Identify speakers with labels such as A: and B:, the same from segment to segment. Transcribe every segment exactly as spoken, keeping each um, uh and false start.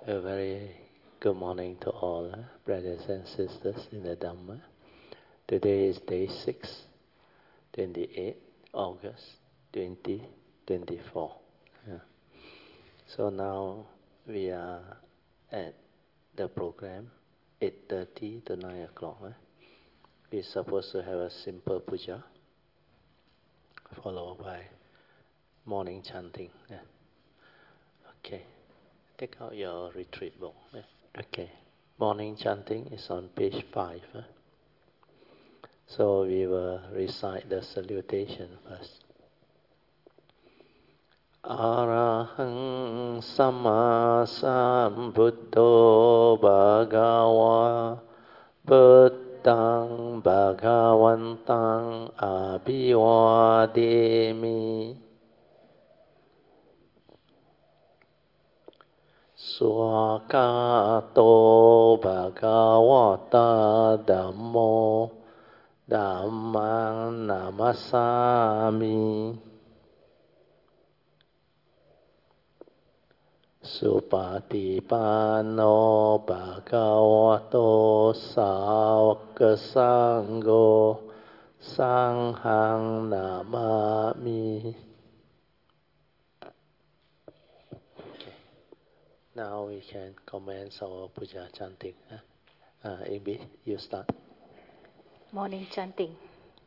A: A very good morning to all uh, brothers and sisters in the Dhamma. Today is day six, twenty-eighth August twenty twenty-four. Yeah. So now we are at the program eight thirty to nine o'clock. Eh? We're supposed to have a simple puja followed by morning chanting. Yeah. Okay. Take out your retreat book. Eh? Okay. Morning chanting is on page five. Eh? So we will recite the salutation first. Arahang Sama Sambuddho Bhagava Buddhang Bhagavantang Abhivademi Swakato Bhagavata Dhammo Dhammang Namasami Supatipanno Bhagavato Sāvaka Sangho Sanghang Namami. Okay. Now we can commence our puja chanting. Uh, Amy, you start.
B: Morning chanting.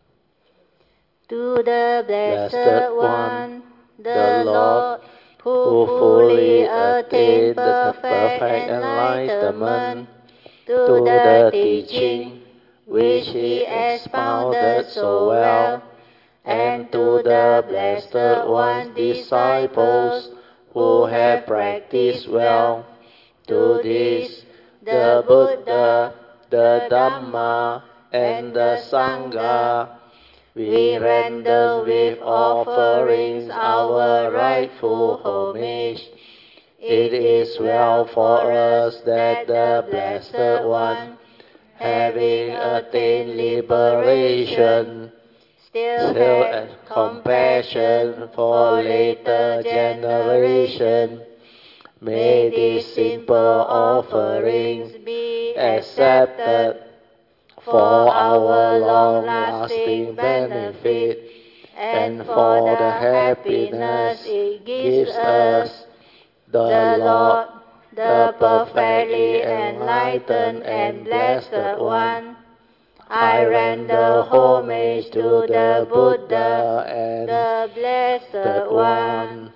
B: To the Blessed,
A: Blessed
B: One,
A: the
B: the
A: Lord,
B: Lord, who fully attained perfect
A: perfect
B: enlightenment, to
A: to
B: the
A: the
B: teaching which He expounded so well, and to the Blessed One disciples who have practiced well, to this the Buddha, the Dhamma, and the Sangha, we render with offerings our rightful homage. It is well for us that the Blessed One, having attained liberation, still has compassion for later generation. May these simple offerings be accepted for our long-lasting benefit and for the happiness it gives us. The Lord, the perfectly enlightened and blessed One, I render homage to the Buddha and the Blessed One.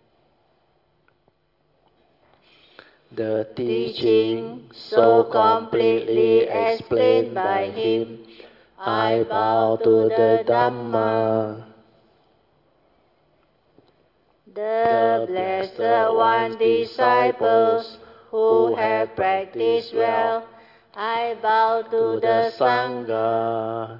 A: The teaching so completely explained by him, I bow to the Dhamma.
B: The Blessed One disciples who have practiced well, I bow to the Sangha.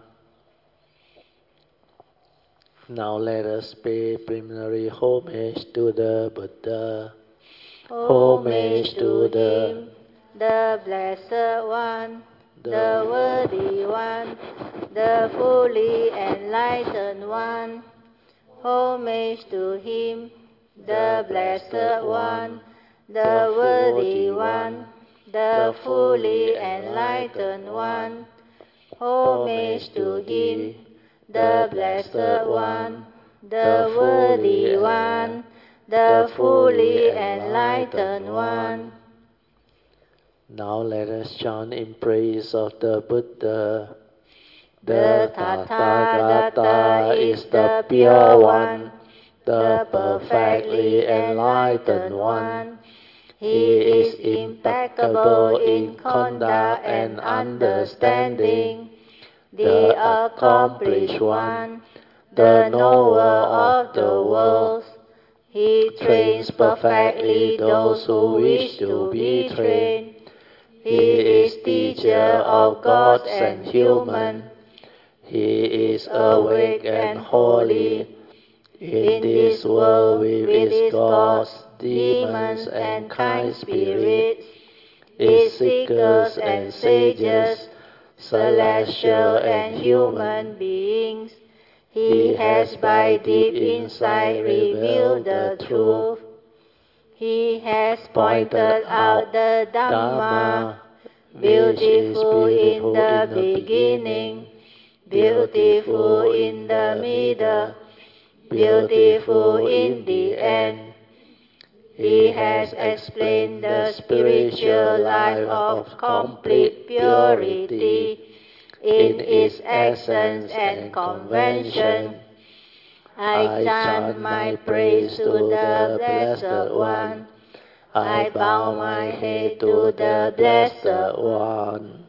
A: Now let us pay preliminary homage to the Buddha.
B: Homage to Him, the Blessed One, the Worthy One, the fully enlightened One. Homage to Him, the Blessed One, the Worthy One, the fully enlightened One. Homage to Him, the Blessed One, the Worthy One, the fully enlightened One.
A: Now let us chant in praise of the Buddha.
B: The Tathagata is the pure one, the perfectly enlightened one. He is impeccable in conduct and understanding, the accomplished one, the knower of the worlds. He trains perfectly those who wish to be trained. He is teacher of gods and human. He is awake and holy. In this world with its gods, demons, and kind spirits, its seekers and sages, celestial and human beings, He has by deep insight revealed the truth. He has pointed out the Dhamma, beautiful in the beginning, beautiful in the middle, beautiful in the end. He has explained the spiritual life of complete purity in its essence and convention. I chant my praise to the Blessed One. I bow my head to the Blessed One.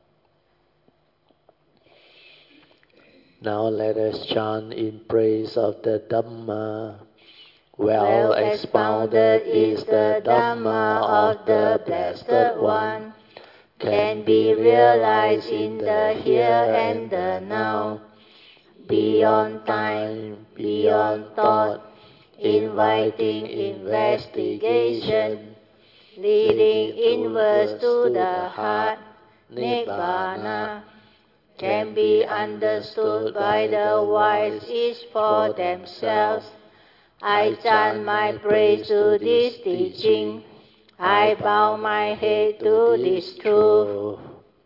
A: Now let us chant in praise of the Dhamma. Well expounded is the Dhamma of the Blessed One, can be realized in the here and the now, beyond time, beyond thought, inviting investigation, leading inwards to the heart, Nibbana, can be understood by the wise each for themselves. I chant my praise to this teaching. I bow my head to this truth.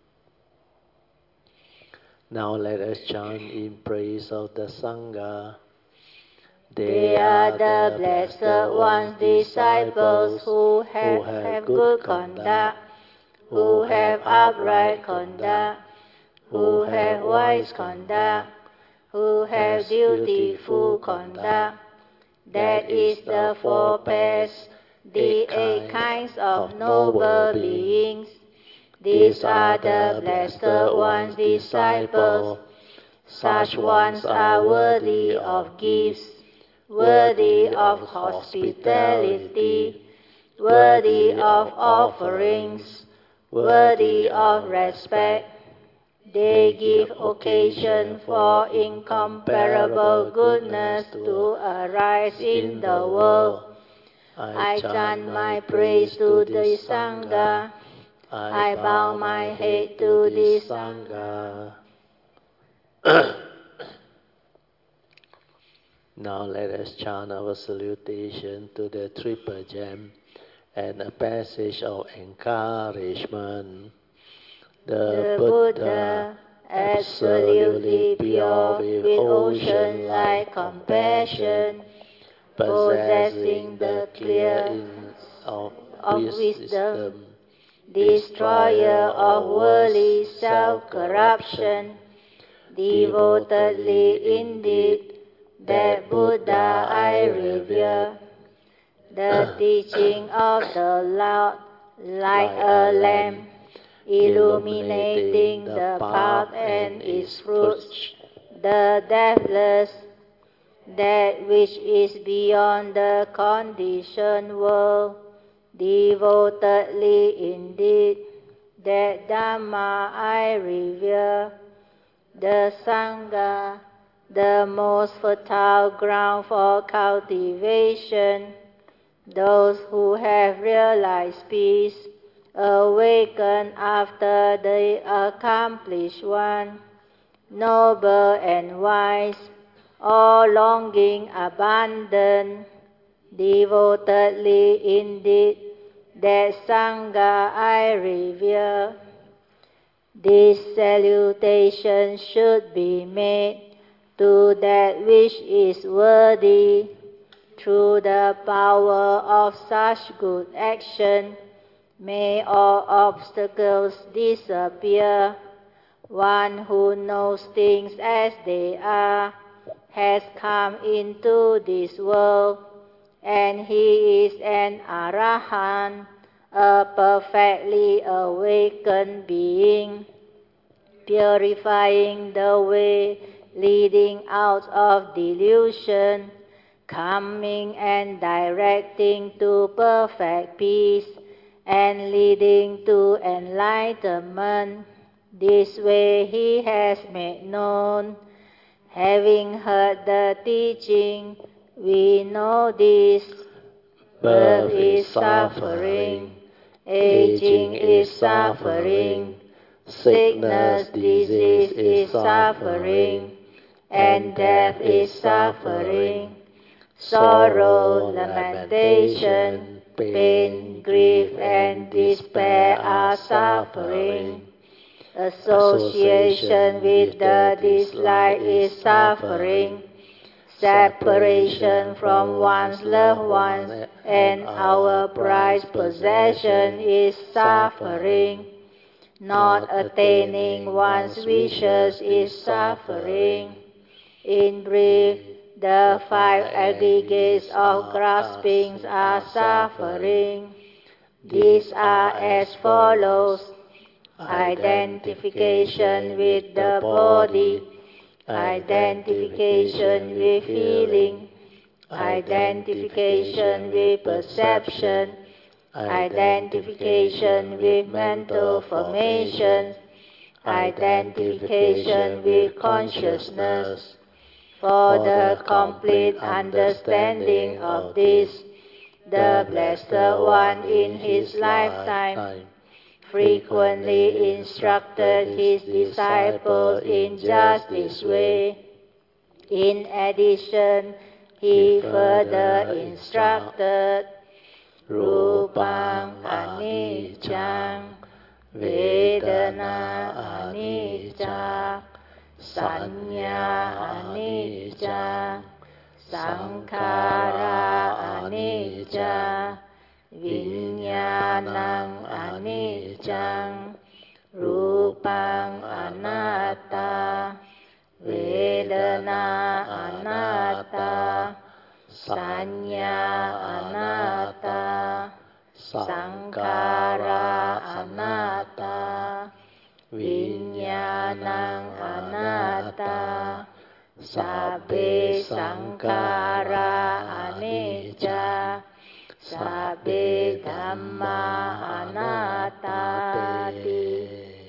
A: Now let us chant in praise of the Sangha.
B: They are the Blessed One's disciples who have, have good conduct, who have upright conduct, who have wise conduct, who have dutiful conduct. That is the four pairs, the eight kinds of noble beings. These are the Blessed One's disciples. Such ones are worthy of gifts, worthy of hospitality, worthy of offerings, worthy of respect. They give occasion for incomparable goodness to arise in the world. I chant my praise to the Sangha. I bow my head to the Sangha.
A: Now let us chant our salutation to the Triple Gem and a passage of encouragement.
B: The Buddha, absolutely pure, with ocean-like compassion, possessing the clear of, of wisdom, destroyer of worldly self-corruption, devotedly indeed, that Buddha I revere. The teaching of the Lord, like a lamp, illuminating the path and its fruits, the deathless, that which is beyond the conditioned world, devotedly indeed, that Dhamma I revere. The Sangha, the most fertile ground for cultivation, those who have realized peace, awaken after the accomplished one, noble and wise, all longing abandon, devotedly indeed, that Sangha I revere. This salutation should be made to that which is worthy, through the power of such good action. May all obstacles disappear. One who knows things as they are has come into this world, and he is an Arahant, a perfectly awakened being, purifying the way leading out of delusion, coming and directing to perfect peace, and leading to enlightenment. This way he has made known. Having heard the teaching, we know this. Birth is suffering, aging is suffering, sickness, disease is suffering, and death is suffering. Sorrow, lamentation, Pain, grief, and despair are suffering. Association with the dislike is suffering. Separation from one's loved ones and our prized possession is suffering. Not attaining one's wishes is suffering. In brief, the five aggregates of graspings are suffering. These are as follows: identification with the body, identification with feeling, identification with perception, identification with mental formations, identification with consciousness. For the complete understanding of this, the Blessed One in his lifetime frequently instructed his disciples in just this way. In addition, he further instructed Rupang anicca, Vedana anicca, Sanya anicca, Sankhara anicca, Viññāṇaṃ aniccaṃ, Rupang anatta, Vedana anatta, Sanya anatta, Sankhara anatta, Viññāṇaṃ anatta, Sabbe sankhara anicca, Sabbe dhamma anattati.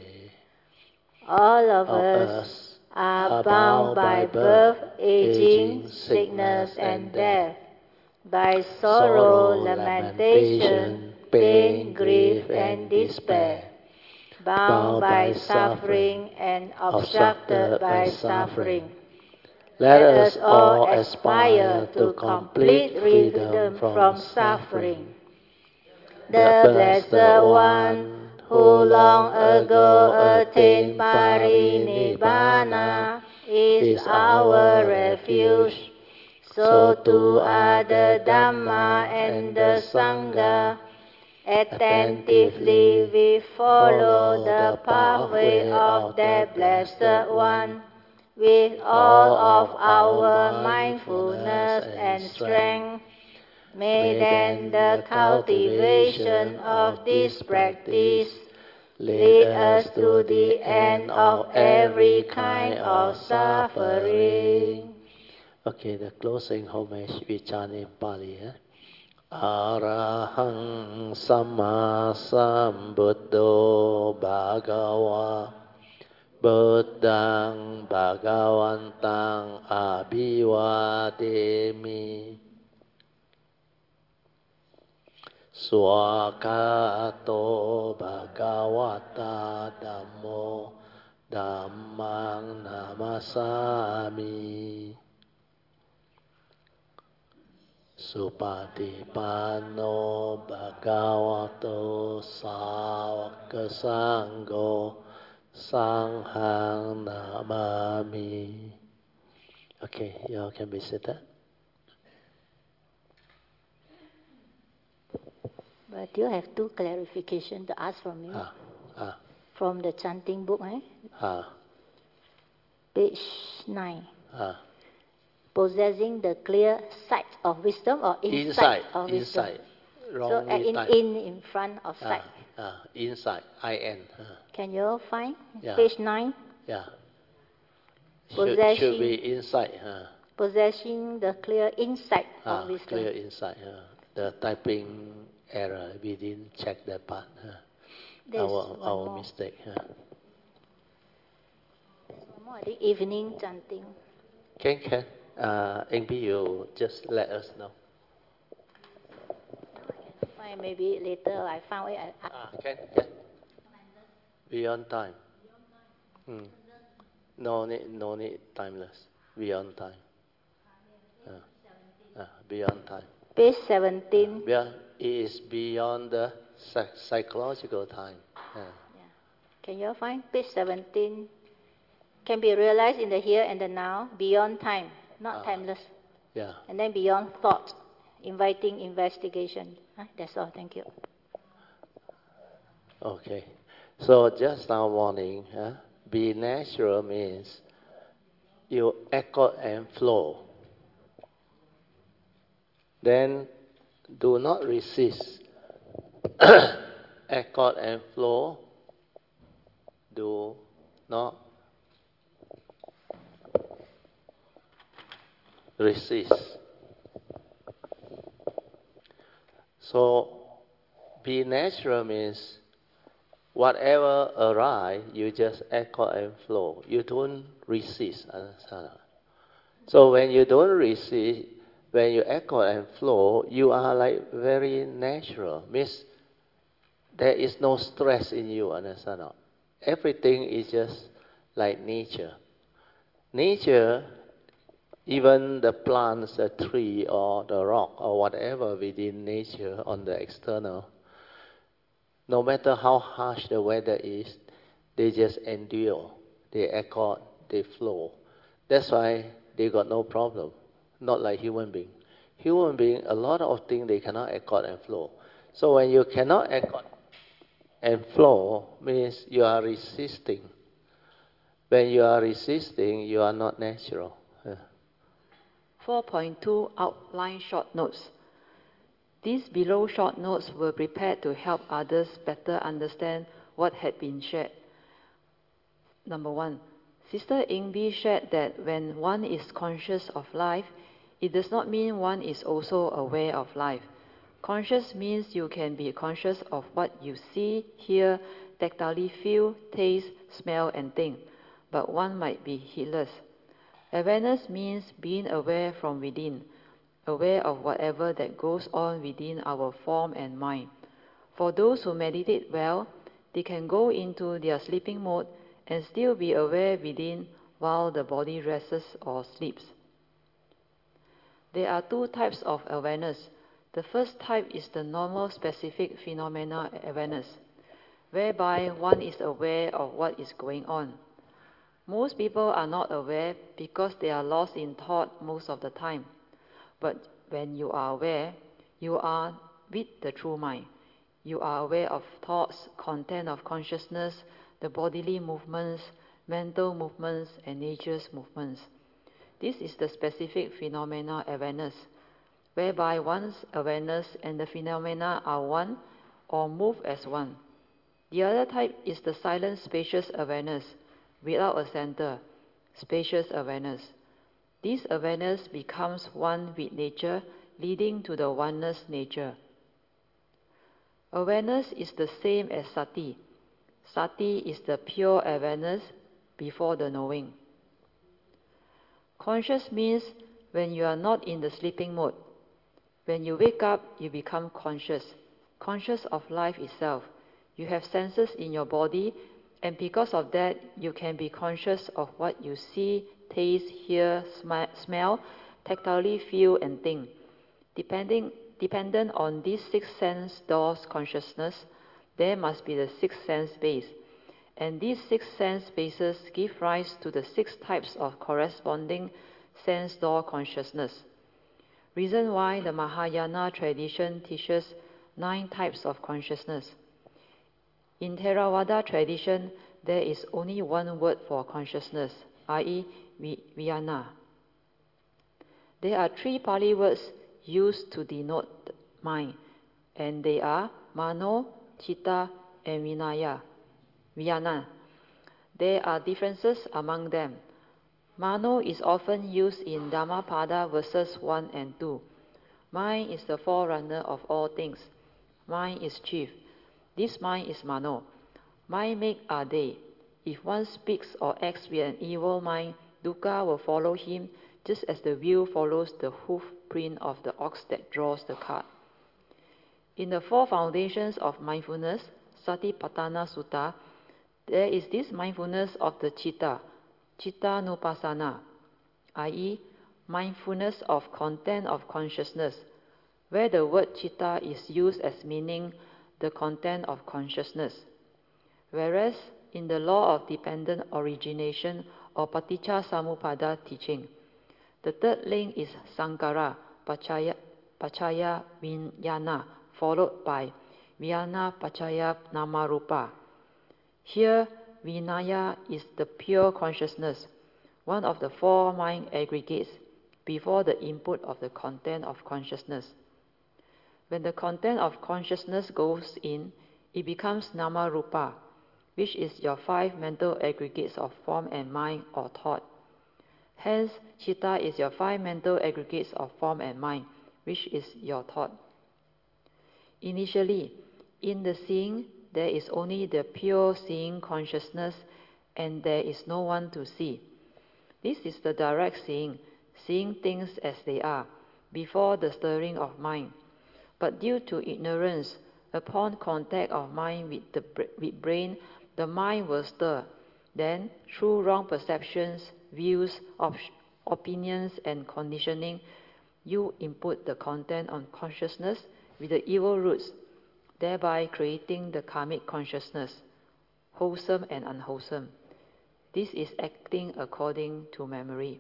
B: All of us are bound by birth, aging, sickness, and death, by sorrow, lamentation, pain, grief, and despair, bound by suffering and obstructed by suffering. Let us all aspire to complete freedom from suffering. The Blessed One, who long ago attained Parinibbāna, is our refuge. So too are the Dhamma and the Sangha. Attentively we follow the pathway of that Blessed One with all of our mindfulness and strength. May then the cultivation of this practice lead us to the end of every kind of suffering.
A: Okay, the closing homage we chant in Pali. Eh? Arahang Samma Sambuddho Bhagava Buddhaṃ Bhagavantaṃ Abhivademi Swakato Bhagavata Dhammo Dhammang Namasami Supatipanno Bhagavato Sāvaka Sangho Sanghang Namami. Okay, you all can be seated.
B: But you have two clarification to ask from you.
A: Ah, ah,
B: From the chanting book, eh?
A: ah,
B: Page nine.
A: ah.
B: Possessing the clear sight of wisdom or insight
A: Inside,
B: of wisdom.
A: inside.
B: So
A: Wrongly
B: uh, in,
A: typed.
B: in in front of sight.
A: Ah, ah, inside, I N. Ah,
B: Can you all find?
A: Yeah.
B: Page nine.
A: yeah. Should,
B: Possessing,
A: should be inside. Ah,
B: possessing the clear insight
A: ah,
B: of wisdom.
A: clear inside. Ah. The typing error, we didn't check that part. Ah.
B: There's
A: Our,
B: one
A: our
B: more.
A: mistake. Ah.
B: There's one more. I think evening chanting.
A: Can, can. Uh, N P, you just let us know.
B: I can find maybe later. I found it. I, I,
A: Ah, can, can. Beyond time. Hmm. No need, no need timeless. Beyond time. Ah, ah, beyond time.
B: Page seventeen.
A: Beyond, is beyond the psych- psychological time. Yeah.
B: Yeah. Can you find page seventeen? Can be realized in the here and the now, beyond time, not
A: Ah.
B: timeless.
A: Yeah.
B: And then beyond thought, inviting investigation. Huh? That's all. Thank you.
A: Okay. So just now morning, huh? Be natural means you echo and flow. Then do not resist. Echo and flow. Do not resist. So be natural means whatever arrive, you just echo and flow. You don't resist. Understand? So when you don't resist, when you echo and flow, you are like very natural. Means there is no stress in you. Understand? Everything is just like nature. Nature, even the plants, the tree, or the rock, or whatever within nature on the external, no matter how harsh the weather is, they just endure. They accord, they flow. That's why they got no problem. Not like human being. Human being, a lot of things they cannot accord and flow. So when you cannot accord and flow, means you are resisting. When you are resisting, you are not natural. Yeah.
C: four point two Outline short notes. These below short notes were prepared to help others better understand what had been shared. Number one, Sister Ingbi shared that when one is conscious of life, it does not mean one is also aware of life. Conscious means you can be conscious of what you see, hear, tactily feel, taste, smell, and think, but one might be heedless. Awareness means being aware from within, aware of whatever that goes on within our form and mind. For those who meditate well, they can go into their sleeping mode and still be aware within while the body rests or sleeps. There are two types of awareness. The first type is the normal specific phenomena awareness, whereby one is aware of what is going on. Most people are not aware because they are lost in thought most of the time. But when you are aware, you are with the true mind. You are aware of thoughts, content of consciousness, the bodily movements, mental movements, and nature's movements. This is the specific phenomena awareness, whereby one's awareness and the phenomena are one or move as one. The other type is the silent spacious awareness, without a center, spacious awareness. This awareness becomes one with nature, leading to the oneness nature. Awareness is the same as sati. Sati is the pure awareness before the knowing. Conscious means when you are not in the sleeping mode. When you wake up, you become conscious, conscious of life itself. You have senses in your body, and because of that, you can be conscious of what you see, taste, hear, sm- smell, tactily feel, and think. Depending, dependent on these six sense doors consciousness, there must be the six sense base. And these six sense bases give rise to the six types of corresponding sense door consciousness. Reason why the Mahayana tradition teaches nine types of consciousness. In Theravada tradition, there is only one word for consciousness, that is, vijnana. There are three Pali words used to denote mind, and they are mano, citta, and vinaya. Vijnana. There are differences among them. Mano is often used in Dhammapada verses one and two. Mind is the forerunner of all things. Mind is chief. This mind is mano. Mind make are they. If one speaks or acts with an evil mind, dukkha will follow him, just as the wheel follows the hoof print of the ox that draws the cart. In the four foundations of mindfulness, Satipatthana Sutta, there is this mindfulness of the citta, citta-nupassana, that is, mindfulness of content of consciousness. where the word citta is used as meaning the content of consciousness. Whereas in the law of dependent origination or paticca samuppada teaching, the third link is sankhara, pachaya, pachaya vijnana, followed by vijnana pachaya namarupa. Here, vinaya is the pure consciousness, one of the four mind aggregates, before the input of the content of consciousness. When the content of consciousness goes in, it becomes namarupa, which is your five mental aggregates of form and mind or thought. Hence, citta is your five mental aggregates of form and mind, which is your thought. Initially, in the seeing, there is only the pure seeing consciousness, and there is no one to see. This is the direct seeing, seeing things as they are, before the stirring of mind. But due to ignorance, upon contact of mind with the with brain, the mind will stir. Then, through wrong perceptions, views, op- opinions, and conditioning, you input the content on consciousness with the evil roots, thereby creating the karmic consciousness, wholesome and unwholesome. This is acting according to memory.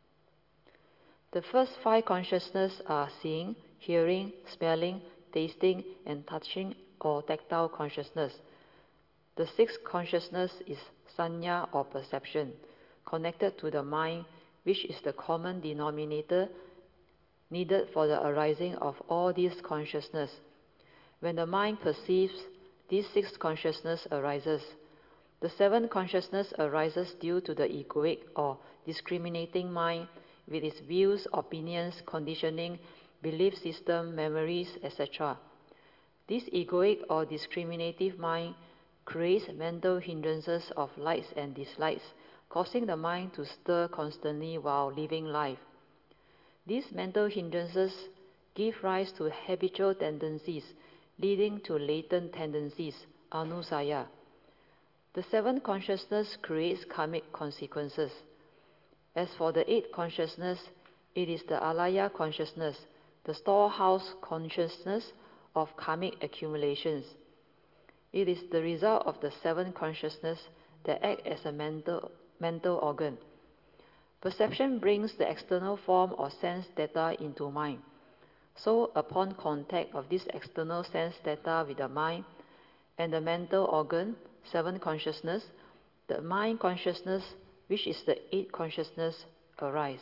C: The first five consciousnesses are seeing, hearing, smelling, tasting, and touching or tactile consciousness. The sixth consciousness is sanya or perception, connected to the mind, which is the common denominator needed for the arising of all these consciousness. When the mind perceives, this sixth consciousness arises. The seventh consciousness arises due to the egoic or discriminating mind with its views, opinions, conditioning, belief system, memories, et cetera. This egoic or discriminative mind creates mental hindrances of likes and dislikes, causing the mind to stir constantly while living life. These mental hindrances give rise to habitual tendencies, leading to latent tendencies, anusaya. The seventh consciousness creates karmic consequences. As for the eighth consciousness, it is the alaya consciousness, the storehouse consciousness of karmic accumulations. It is the result of the seventh consciousness that act as a mental, mental organ. Perception brings the external form or sense data into mind. So, upon contact of this external sense data with the mind and the mental organ, seventh consciousness, the mind consciousness, which is the eighth consciousness, arise.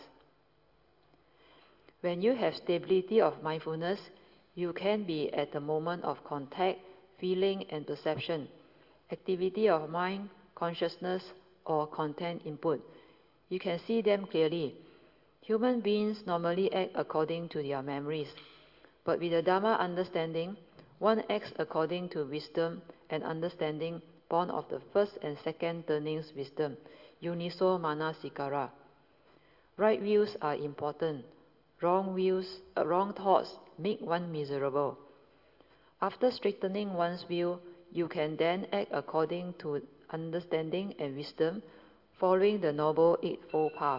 C: When you have stability of mindfulness, you can be at the moment of contact, feeling, and perception, activity of mind, consciousness, or content input. You can see them clearly. Human beings normally act according to their memories, but with the Dhamma understanding, one acts according to wisdom and understanding born of the first and second turnings wisdom, Yuniso Manasikara. Right views are important. Wrong views, uh, wrong thoughts make one miserable. After straightening one's view, you can then act according to understanding and wisdom, following the Noble Eightfold Path.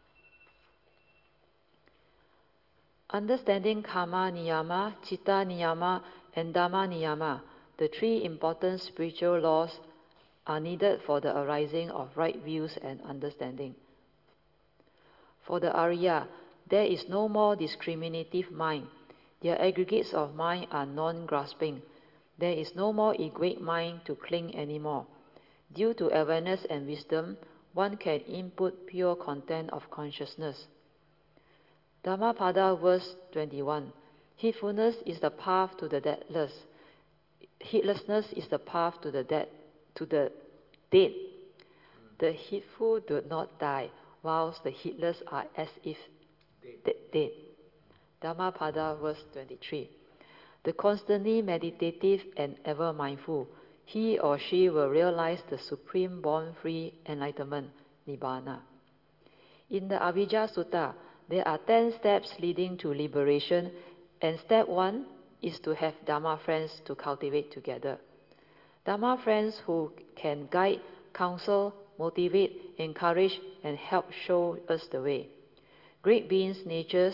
C: Understanding karma niyama, citta niyama, and dhamma niyama, the three important spiritual laws, are needed for the arising of right views and understanding. For the Arya, there is no more discriminative mind. Their aggregates of mind are non-grasping. There is no more egoic mind to cling anymore. Due to awareness and wisdom, one can input pure content of consciousness. Dhammapada verse twenty-one. Heedfulness is the path to the deathless. Heedlessness is the path to the dead, to the dead. The heedful do not die, whilst the heedless are as if dead. dead. Dhammapada verse twenty-three. The constantly meditative and ever mindful, he or she will realize the supreme born-free enlightenment, Nibbana. In the Avijja Sutta, there are ten steps leading to liberation, and step one is to have Dhamma friends to cultivate together. Dhamma friends who can guide, counsel, motivate, encourage, and help show us the way. Great beings, natures,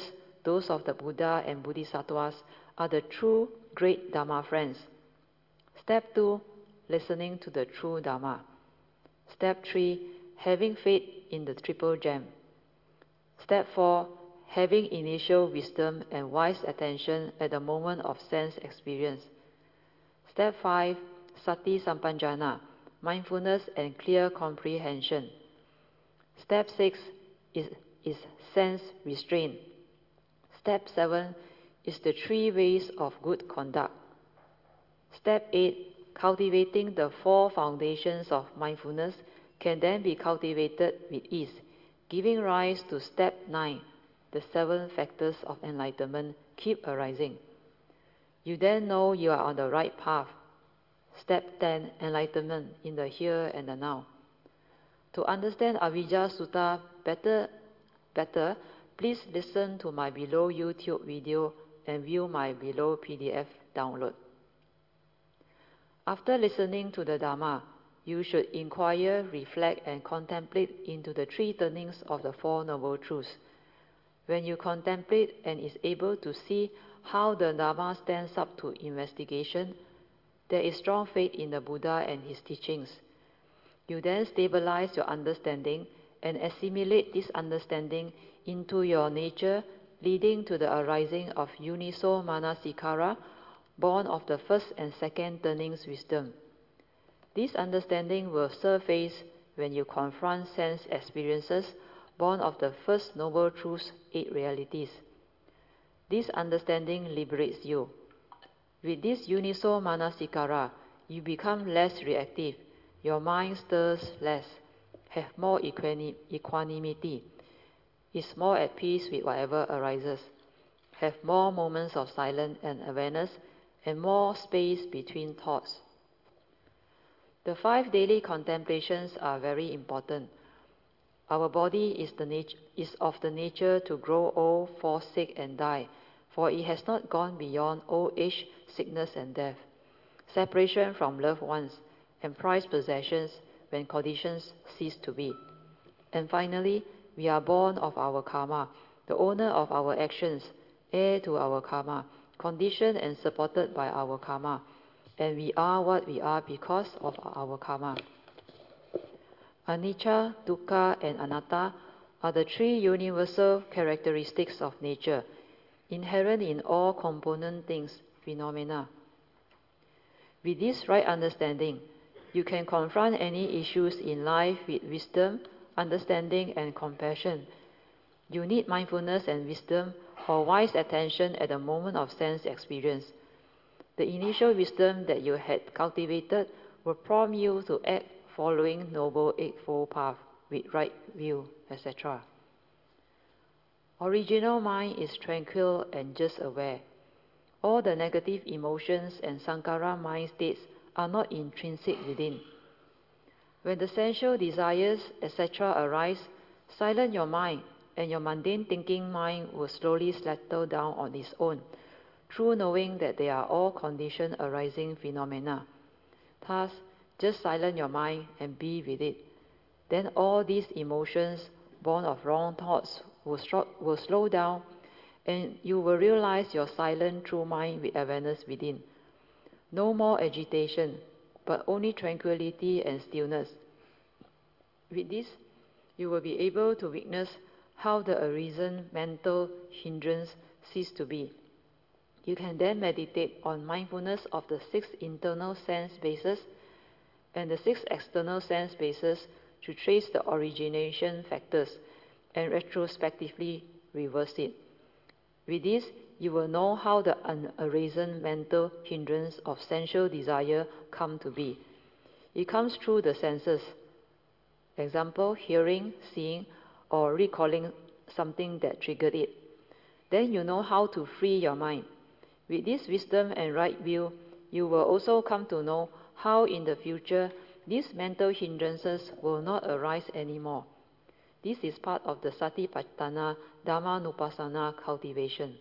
C: those of the Buddha and Bodhisattvas, are the true great Dharma friends. Step two, listening to the true Dharma. Step three, having faith in the Triple Gem. Step four, having initial wisdom and wise attention at the moment of sense experience. Step five, Sati Sampanjana, mindfulness and clear comprehension. Step six is, is sense restraint. Step seven is the three ways of good conduct. Step eight, cultivating the four foundations of mindfulness can then be cultivated with ease, giving rise to step nine, the seven factors of enlightenment keep arising. You then know you are on the right path. Step ten, enlightenment in the here and the now. To understand Avijja Sutta better, better, please listen to my below YouTube video and view my below P D F download. After listening to the Dharma, you should inquire, reflect, and contemplate into the three turnings of the Four Noble Truths. When you contemplate and is able to see how the Dharma stands up to investigation, there is strong faith in the Buddha and his teachings. You then stabilize your understanding and assimilate this understanding into your nature, leading to the arising of Yuniso Manasikara, born of the first and second turnings wisdom. This understanding will surface when you confront sense experiences, born of the first Noble Truth's eight realities. This understanding liberates you. With this Yuniso Manasikara, you become less reactive, your mind stirs less, have more equani- equanimity, is more at peace with whatever arises, have more moments of silence and awareness, and more space between thoughts. The five daily contemplations are very important. Our body is, the nat- is of the nature to grow old, fall sick, and die, for it has not gone beyond old age, sickness, and death, separation from loved ones, and prized possessions when conditions cease to be. And finally, we are born of our karma, the owner of our actions, heir to our karma, conditioned and supported by our karma, and we are what we are because of our karma. Anicca, Dukkha, and Anatta are the three universal characteristics of nature, inherent in all component things, phenomena. With this right understanding, you can confront any issues in life with wisdom, understanding, and compassion. You need mindfulness and wisdom or wise attention at the moment of sense experience. The initial wisdom that you had cultivated will prompt you to act following Noble Eightfold Path with right view, et cetera. Original mind is tranquil and just aware. All the negative emotions and sankhara mind states are not intrinsic within. When the sensual desires, et cetera arise, silence your mind, and your mundane thinking mind will slowly settle down on its own, through knowing that they are all conditioned arising phenomena. Thus, just silence your mind and be with it. Then all these emotions, born of wrong thoughts, will, stro- will slow down, and you will realize your silent true mind with awareness within. No more agitation, but only tranquility and stillness. With this, you will be able to witness how the arisen mental hindrance cease to be. You can then meditate on mindfulness of the six internal sense bases and the six external sense bases to trace the origination factors and retrospectively reverse it. With this, you will know how the unarisen mental hindrance of sensual desire come to be. It comes through the senses. Example, hearing, seeing, or recalling something that triggered it. Then you know how to free your mind. With this wisdom and right view, you will also come to know how in the future these mental hindrances will not arise anymore. This is part of the Satipatthana Dhammanupassana cultivation.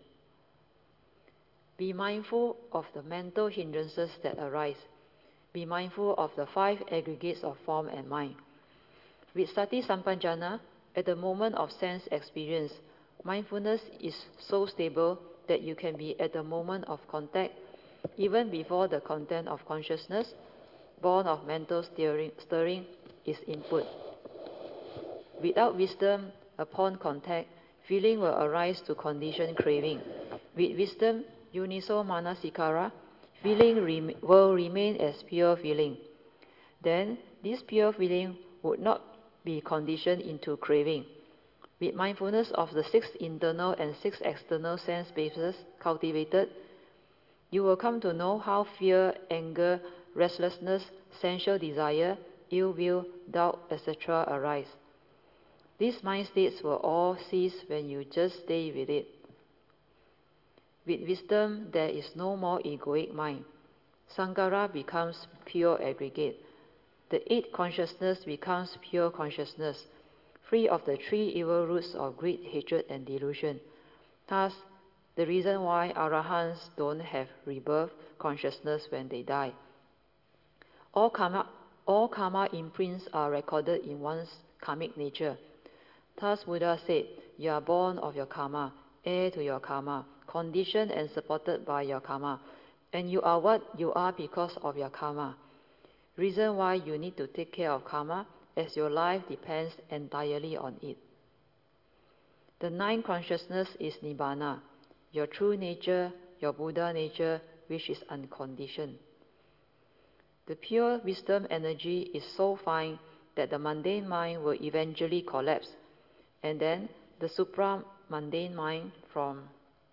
C: Be mindful of the mental hindrances that arise. Be mindful of the five aggregates of form and mind. With Sati Sampanjana, at the moment of sense experience, Mindfulness is so stable that you can be at the moment of contact, even before the content of consciousness, born of mental stirring, stirring is input. Without wisdom, upon contact, feeling will arise to condition craving. With wisdom, Yuniso Manasikara, feeling rem- will remain as pure feeling. Then, this pure feeling would not be conditioned into craving. With mindfulness of the six internal and six external sense bases cultivated, you will come to know how fear, anger, restlessness, sensual desire, ill will, doubt, et cetera arise. These mind states will all cease when you just stay with it. With wisdom, there is no more egoic mind. Sankhara becomes pure aggregate. The eight consciousness becomes pure consciousness, free of the three evil roots of greed, hatred, and delusion. Thus, the reason why arahants don't have rebirth consciousness when they die. All karma, all karma imprints are recorded in one's karmic nature. Thus, Buddha said, you are born of your karma, heir to your karma, conditioned and supported by your karma, and you are what you are because of your karma. Reason why you need to take care of karma, as your life depends entirely on it. The ninth consciousness is Nibbana, your true nature, your Buddha nature, which is unconditioned. The pure wisdom energy is so fine that the mundane mind will eventually collapse, and then the supra-mundane mind from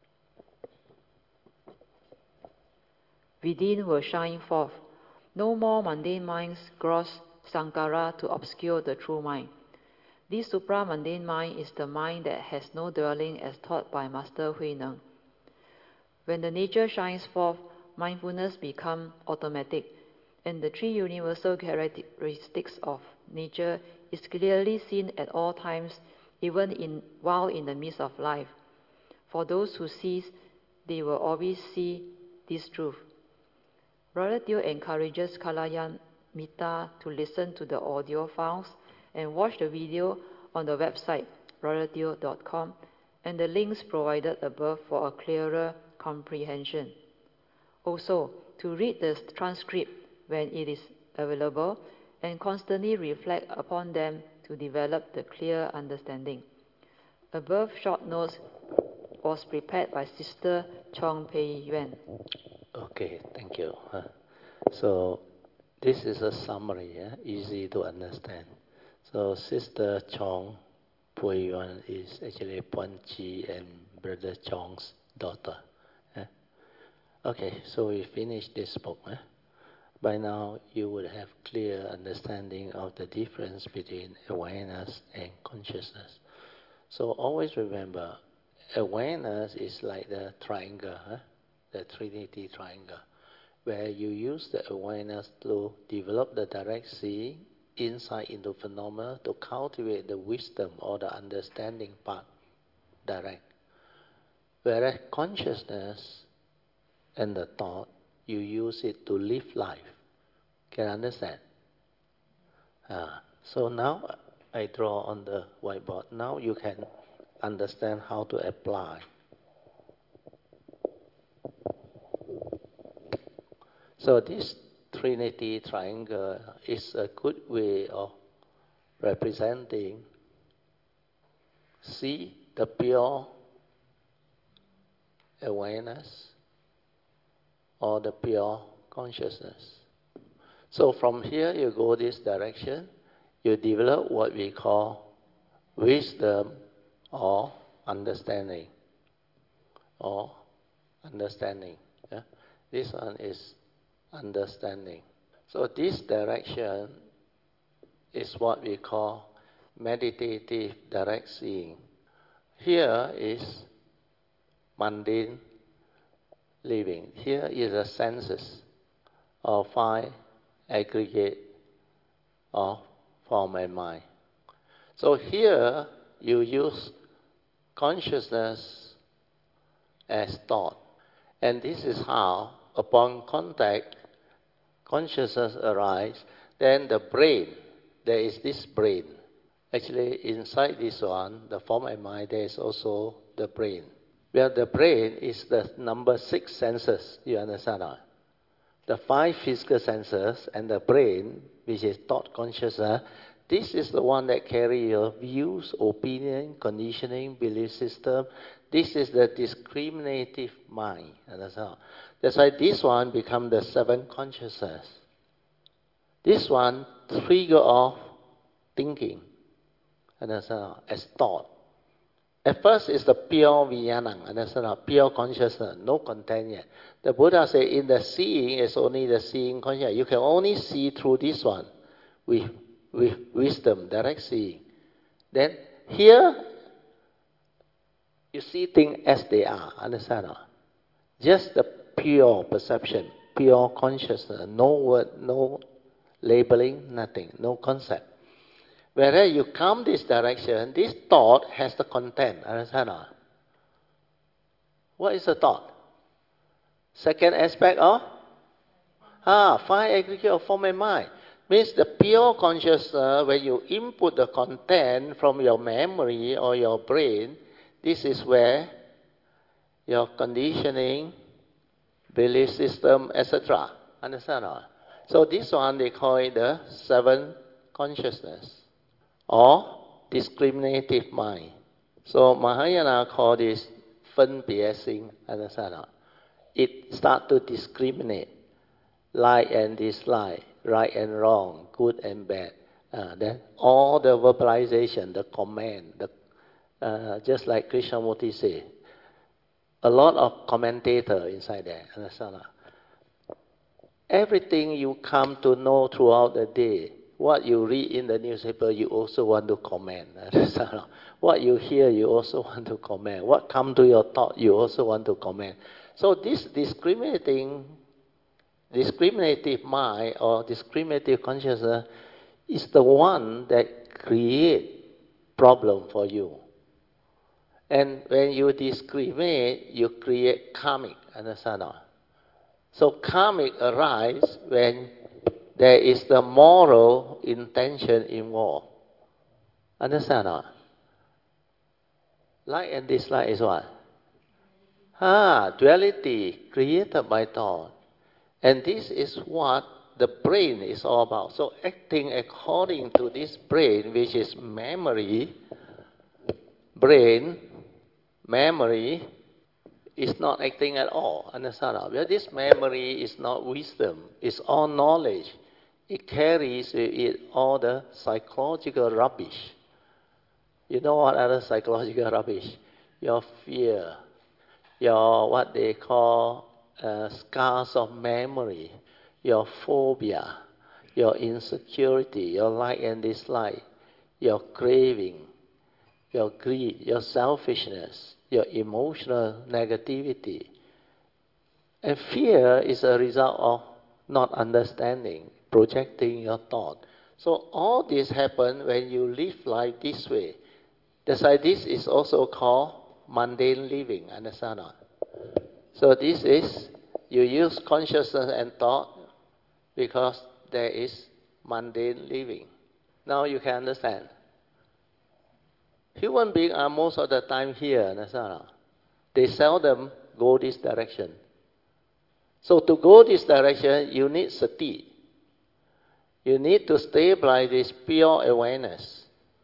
C: within will shine forth. No more mundane minds gross sankhara to obscure the true mind. This supra-mundane mind is the mind that has no dwelling as taught by Master Hui Neng. When the nature shines forth, mindfulness becomes automatic, and the three universal characteristics of nature is clearly seen at all times, even in, while in the midst of life. For those who cease, they will always see this truth. Brother Teo encourages Kalyana to listen to the audio files and watch the video on the website brother teo dot com and the links provided above for a clearer comprehension. Also, to read the transcript when it is available and constantly reflect upon them to develop the clear understanding. Above short notes was prepared by Sister Chong Pei Yuan.
A: Okay, thank you. Uh, so this is a summary, yeah? Easy to understand. So Sister Chong Pei Yuan is actually Puan Chi and Brother Chong's daughter. Yeah? Okay, so we finished this book. Eh? By now you would have clear understanding of the difference between awareness and consciousness. So always remember, awareness is like the triangle, huh? The Trinity triangle, where you use the awareness to develop the direct seeing, insight into phenomena, to cultivate the wisdom or the understanding part, direct. Whereas consciousness and the thought, you use it to live life. Can you understand? Ah, so now I draw on the whiteboard. Now you can understand how to apply. So this Trinity triangle is a good way of representing C, the pure awareness, or the pure consciousness. So from here you go this direction, you develop what we call wisdom or understanding. Or understanding. Yeah? This one is understanding. So this direction is what we call meditative direct seeing. Here is mundane living. Here is the senses of five aggregate of form and mind. So here you use consciousness as thought. And this is how, upon contact, consciousness arises. Then the brain, there is this brain, Actually, inside this one, the form and mind, there is also the brain. Where the brain is the number six senses, you understand that? The five physical senses and the brain, which is thought consciousness, this is the one that carry your views, opinion, conditioning, belief system. This is the discriminative mind. Understand? That's why this one become the seven consciousness. This one trigger off thinking. Understand? As thought. At first, it's the pure vijnana, understand? Pure consciousness, no content yet. The Buddha said, in the seeing, it's only the seeing consciousness. You can only see through this one, with, with wisdom, direct seeing. Then, here, you see things as they are, understand? Just the pure perception, pure consciousness, no word, no labeling, nothing, no concept. Whereas you come this direction, this thought has the content. Understand? What is the thought? Second aspect of ah, five aggregate of form and mind. Means the pure consciousness, when you input the content from your memory or your brain, this is where your conditioning, belief system, et cetera. Understand? So this one they call it the seven consciousness, or discriminative mind. So Mahayana call this 分别心, understand? It start to discriminate, like and dislike, right and wrong, good and bad. Uh, then all the verbalization, the command, the, uh, just like Krishnamurti say, a lot of commentator inside there, understand? Everything you come to know throughout the day, what you read in the newspaper, you also want to comment. What you hear, you also want to comment. What comes to your thought, you also want to comment. So this discriminating, discriminative mind or discriminative consciousness is the one that creates problem for you. And when you discriminate, you create karmic. Understand? So karmic arises when there is the moral intention involved. Understand? Like and dislike is what? Ah, duality created by thought. And this is what the brain is all about. So acting according to this brain, which is memory, brain, memory, is not acting at all. Understand? Well, this memory is not wisdom. It's all knowledge. It carries with it all the psychological rubbish. You know what other psychological rubbish? Your fear, your what they call uh, scars of memory, your phobia, your insecurity, your like and dislike, your craving, your greed, your selfishness, your emotional negativity. And fear is a result of not understanding, projecting your thought. So all this happens when you live life this way. That's why this is also called mundane living, understand? So this is, you use consciousness and thought because there is mundane living. Now you can understand. Human beings are most of the time here, understand? They seldom go this direction. So to go this direction, you need sati. You need to stabilize this pure awareness.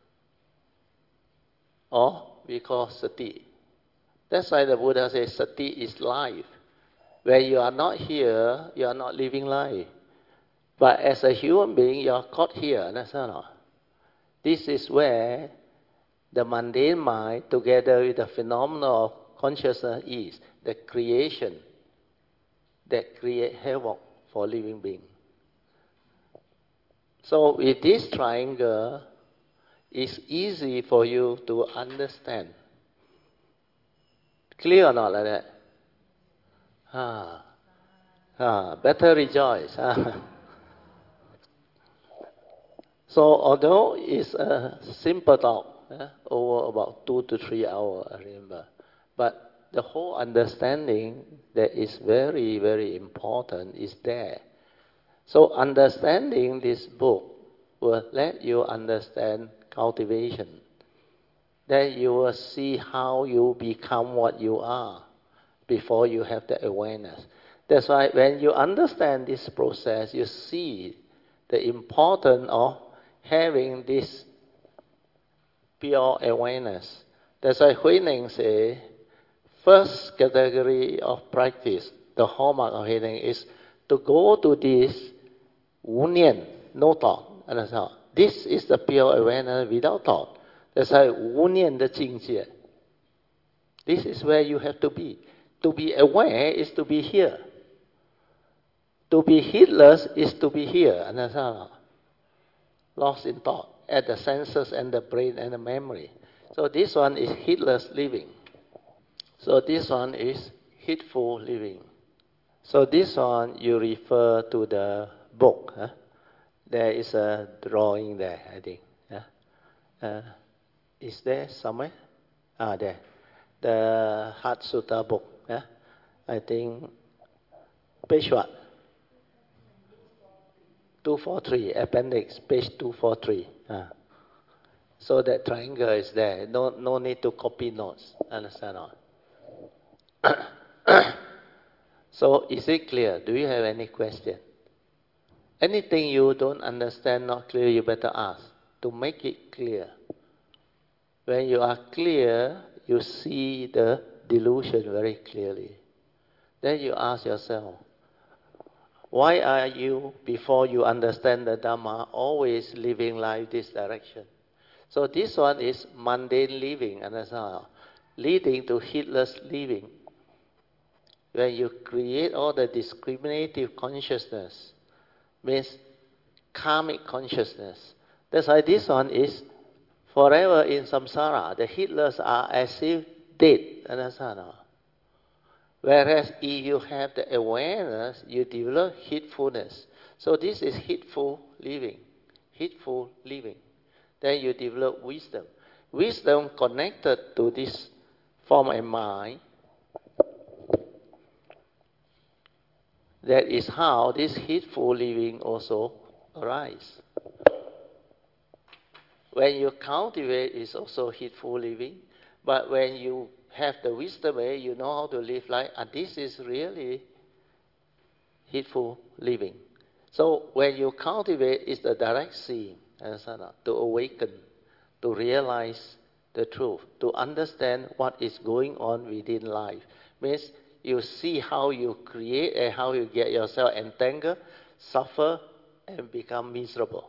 A: Or we call sati. That's why the Buddha says sati is life. Where you are not here, you are not living life. But as a human being, you are caught here, understand? This is where the mundane mind, together with the phenomena of consciousness, is the creation that create havoc for living being. So with this triangle, it's easy for you to understand. Clear or not like that? Ah, ah, better rejoice. Ah. So although it's a simple talk, eh, over about two to three hours, I remember, but the whole understanding that is very, very important is there. So understanding this book will let you understand cultivation. Then you will see how you become what you are before you have the awareness. That's why when you understand this process, you see the importance of having this pure awareness. That's why Huining say, first category of practice, the hallmark of healing is to go to this wu nian, no thought. Understand? This is the pure awareness without thought. That's why wu nian de jing jie. This is where you have to be. To be aware is to be here. To be heedless is to be here. Understand? Lost in thought at the senses and the brain and the memory. So this one is heedless living. So this one is heedful living. So this one you refer to the book. Huh? There is a drawing there, I think. Yeah? Uh, is there somewhere? Ah, there. The Heart Sutta book. Yeah? I think, page what? two forty-three, appendix, page two forty-three. Ah. So that triangle is there. No, no need to copy notes. Understand or not? So is it clear? Do you have any question? Anything you don't understand, not clear, you better ask to make it clear. When you are clear, you see the delusion very clearly. Then you ask yourself, why are you, before you understand the Dhamma, always living life this direction? So this one is mundane living, understand? Leading to heedless living. When you create all the discriminative consciousness, means karmic consciousness. That's why this one is forever in samsara. The heedless are as if dead, understand? Whereas if you have the awareness, you develop heedfulness. So this is heedful living. Heedful living. Then you develop wisdom. Wisdom connected to this form and mind. That is how this heedful living also arises. When you cultivate, it's also heedful living. But when you have the wisdom, you know how to live life, and this is really heedful living. So when you cultivate, it's the direct seeing, to awaken, to realize the truth, to understand what is going on within life. Means you see how you create and how you get yourself entangled, suffer, and become miserable.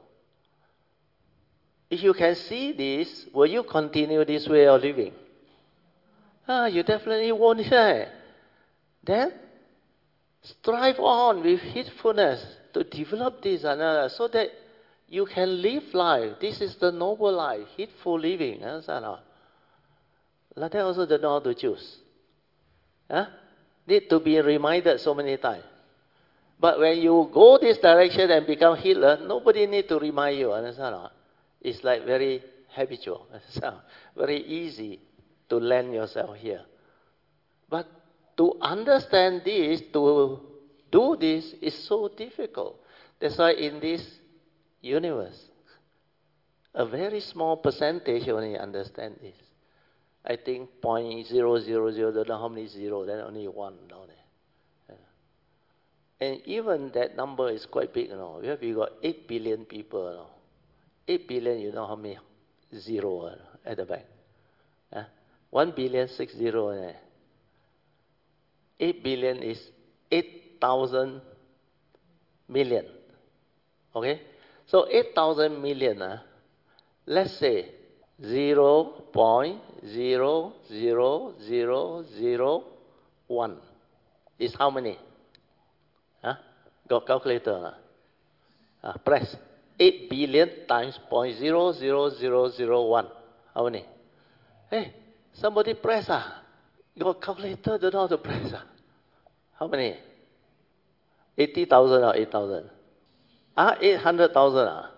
A: If you can see this, will you continue this way of living? Ah, you definitely won't say. Then strive on with heedfulness to develop this another so that you can live life. This is the noble life, heedful living. Understand? Like that also don't know how to choose. Huh? Need to be reminded so many times. But when you go this direction and become heedless, nobody need to remind you. Understand? It's like very habitual. Very easy to land yourself here. But to understand this, to do this, is so difficult. That's why in this universe, a very small percentage only understand this. I think zero point zero zero zero, don't know how many zero, then only one down there. Yeah. And even that number is quite big, you know. We have we got eight billion people, you know. eight billion, you know how many zero at the back? Yeah. one billion, six zero. Eh? eight billion is eight thousand million. Okay? So eight thousand million, uh, let's say zero point zero zero zero zero one is how many? Huh? Got calculator? Uh, press. eight billion times zero point zero zero zero zero one. How many? Hey, somebody press. Ah. Your calculator don't know how to press. Ah. How many? eighty thousand or eight thousand? Ah, eight hundred thousand. Ah.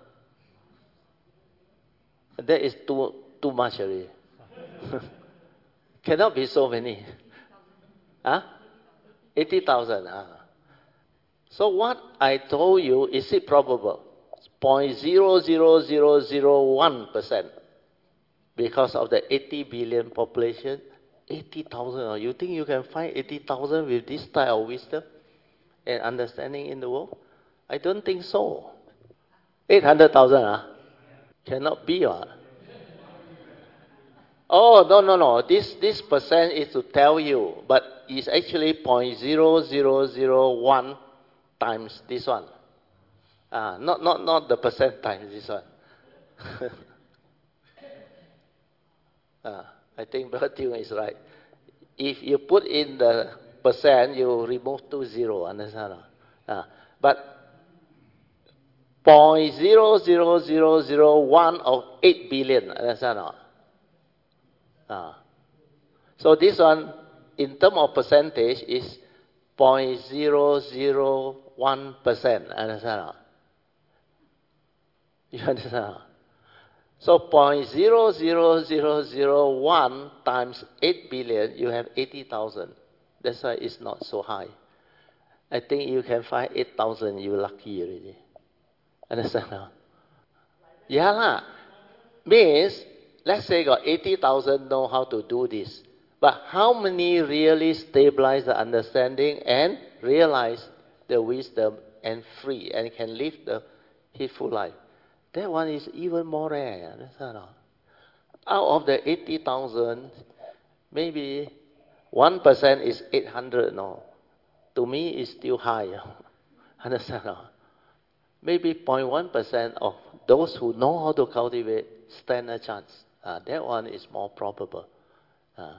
A: That is too, too much already. Cannot be so many. Huh? eighty thousand. Ah. So what I told you, is it probable? zero point zero zero zero zero one percent. because of the eighty billion population, eighty thousand. You think you can find eighty thousand with this type of wisdom and understanding in the world? I don't think so. eight hundred thousand, huh? Cannot be, huh? Oh, no, no, no. This, this percent is to tell you, but it's actually zero point zero zero zero one times this one. Ah, not, not, not the percent times this one. ah, I think Bertie is right. If you put in the percent, you remove two zero, understand? Ah, but zero point zero zero zero zero one of eight billion, understand? Ah. So this one, in terms of percentage, is zero point zero zero one percent. Understand? You understand? So zero point zero zero zero zero one times eight billion, you have eighty thousand. That's why it's not so high. I think you can find eight thousand, you're lucky already. Understand? Yeah lah. Means, let's say got eighty thousand know how to do this. But how many really stabilize the understanding and realize the wisdom and free and can live the heedful life? That one is even more rare. Understand? Out of the eighty thousand, maybe one percent is eight hundred. No. To me, it's still high. Understand? Maybe zero point one percent of those who know how to cultivate stand a chance. Uh, that one is more probable. Uh,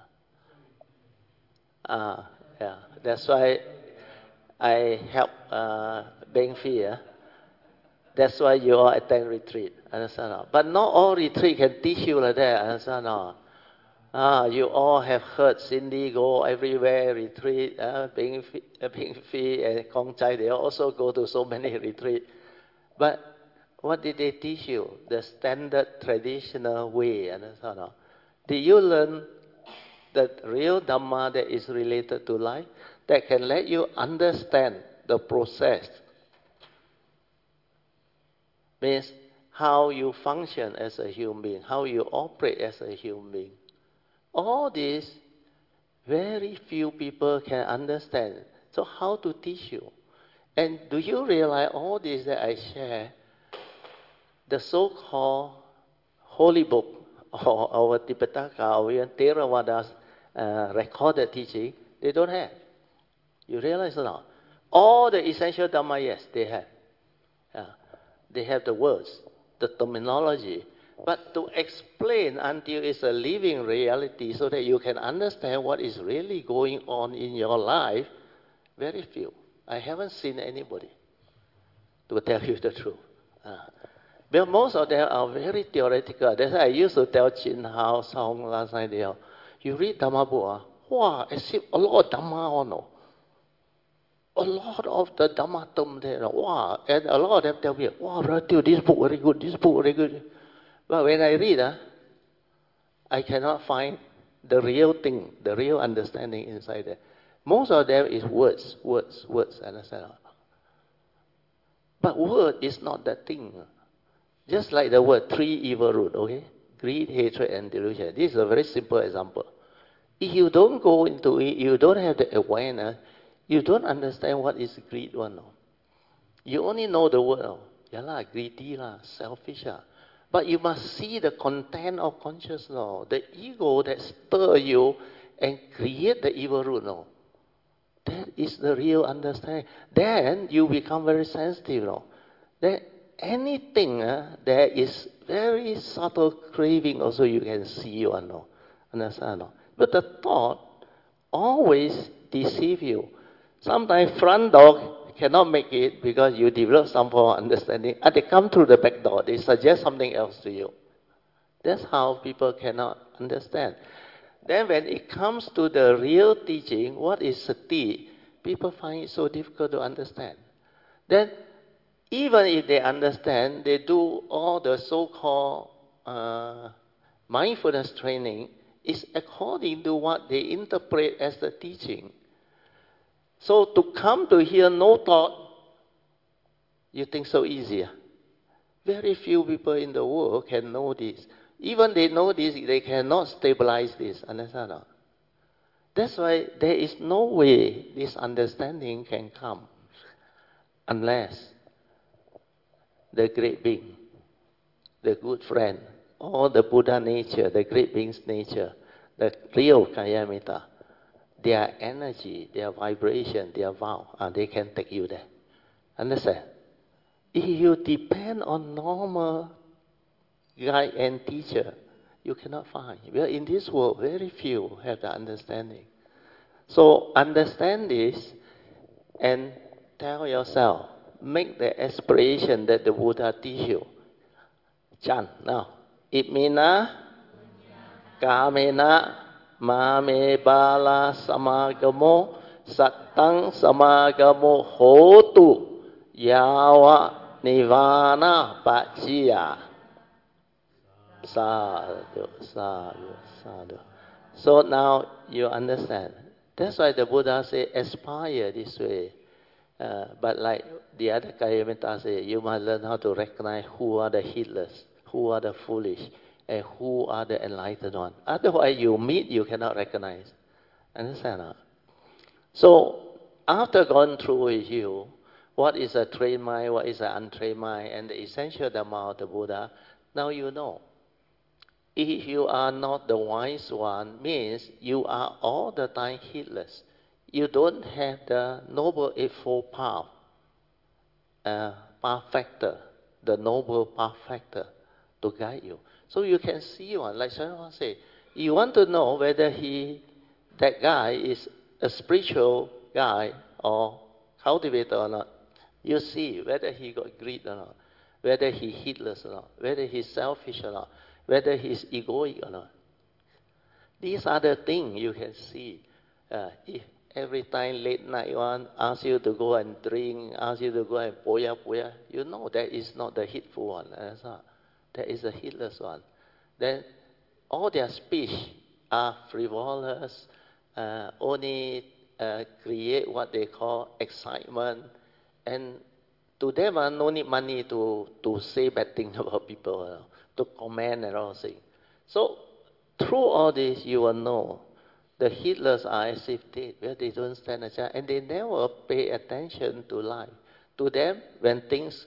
A: uh, yeah. That's why I help uh, Beng Phi. Uh, that's why you all attend retreat. Understand? But not all retreat can teach you like that. Understand? Ah, you all have heard Cindy go everywhere, retreat. Uh, Beng Phi and Kong Chai, they also go to so many retreats. But what did they teach you? The standard traditional way. Understand? Did you learn the real Dhamma that is related to life, that can let you understand the process? Means how you function as a human being, how you operate as a human being. All this, very few people can understand. So how to teach you? And do you realize all this that I share, the so-called holy book, or our Tipitaka, or even Theravada's uh, recorded teaching, they don't have. You realize or not? All the essential Dhamma, yes, they have. Uh, they have the words, the terminology. But to explain until it's a living reality so that you can understand what is really going on in your life, very few. I haven't seen anybody, to tell you the truth. Uh, but most of them are very theoretical. That's why I used to tell Chin Hao Song last night, they are, you read Dhamma book, wow, as if a lot of Dhamma on, no. A lot of the Dhamma term there, wow, and a lot of them tell me, wow, Ratu, this book very good, this book very good. But when I read, uh, I cannot find the real thing, the real understanding inside there. Most of them is words, words, words, understand? But word is not that thing. Just like the word three evil root, okay? Greed, hatred, and delusion. This is a very simple example. If you don't go into it, you don't have the awareness, you don't understand what is greed one. No? You only know the word, oh, yeah lah, greedy lah, selfish lah. But you must see the content of consciousness, no? The ego that stir you and create the evil root, no? That is the real understanding. Then you become very sensitive, no? That anything uh, that is very subtle craving also you can see one, no? Understand, no? But the thought always deceive you. Sometimes front door cannot make it because you develop some form of understanding. And they come through the back door. They suggest something else to you. That's how people cannot understand. Then when it comes to the real teaching, what is sati? People find it so difficult to understand. Then even if they understand, they do all the so-called uh, mindfulness training is according to what they interpret as the teaching. So to come to hear no thought, you think so easy. Very few people in the world can know this. Even they know this, they cannot stabilize this. Understand? Or? That's why there is no way this understanding can come unless the great being, the good friend, or the Buddha nature, the great being's nature, the real Kayamita, their energy, their vibration, their vow, and they can take you there. Understand? If you depend on normal guide and teacher, you cannot find. Well, in this world, very few have the understanding. So understand this and tell yourself, make the aspiration that the Buddha teach you. Chant now. Itmina, kamena, mame bala samagamo, sattang samagamo hotu, yawa nirvana pachiya. Sadhu, sadhu, sadhu. So now you understand. That's why the Buddha say, aspire this way. Uh, but like the other Kayamita say, you must learn how to recognize who are the heedless, who are the foolish, and who are the enlightened ones. Otherwise, you meet, you cannot recognize. Understand? Huh? So, after going through with you, what is a trained mind, what is an untrained mind, and the essential Dhamma of the Buddha, now you know. If you are not the wise one, means you are all the time heedless. You don't have the Noble Eightfold Path, uh, path factor, the noble path factor to guide you. So you can see one, like someone say, you want to know whether he, that guy is a spiritual guy or cultivator or not. You see whether he got greed or not, whether he heedless or not, whether he's selfish or not, whether he's egoic or not. These are the things you can see. Uh, if every time late night one asks you to go and drink, asks you to go and poya poya, you know that is not the heedful one. That's not. That is the heedless one. Then all their speech are frivolous, uh, only uh, create what they call excitement, and to them uh, no need money to, to say bad things about people, uh, to comment and all things. So through all this you will know the heedless are as if dead, where they don't stand a chance, and they never pay attention to life. To them, when things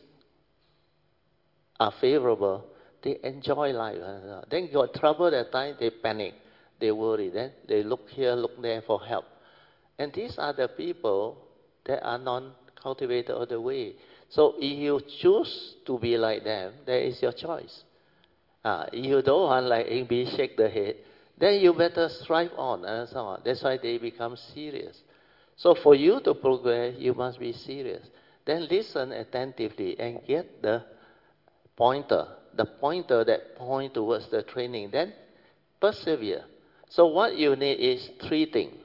A: are favorable, they enjoy life. Then got trouble that time, they panic, they worry. Then they look here, look there for help. And these are the people that are non-cultivated of the way. So if you choose to be like them, that is your choice. Uh, if you don't want like A B shake the head, then you better strive on and so on. That's why they become serious. So for you to progress, you must be serious. Then listen attentively and get the pointer, the pointer that point towards the training. Then persevere. So what you need is three things.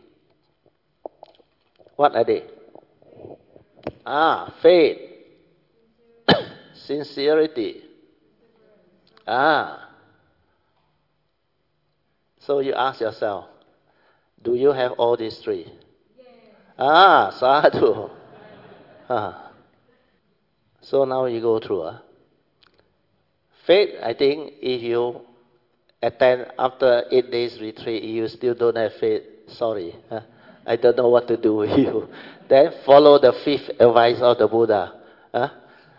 A: What are they? Ah, faith, sincerity. Ah. So you ask yourself, do you have all these three? Yes. Ah, sadhu. Ah. So now you go through. Uh. Faith, I think if you attend after eight days retreat, if you still don't have faith, sorry. Uh, I don't know what to do with you. Then follow the fifth advice of the Buddha. Uh.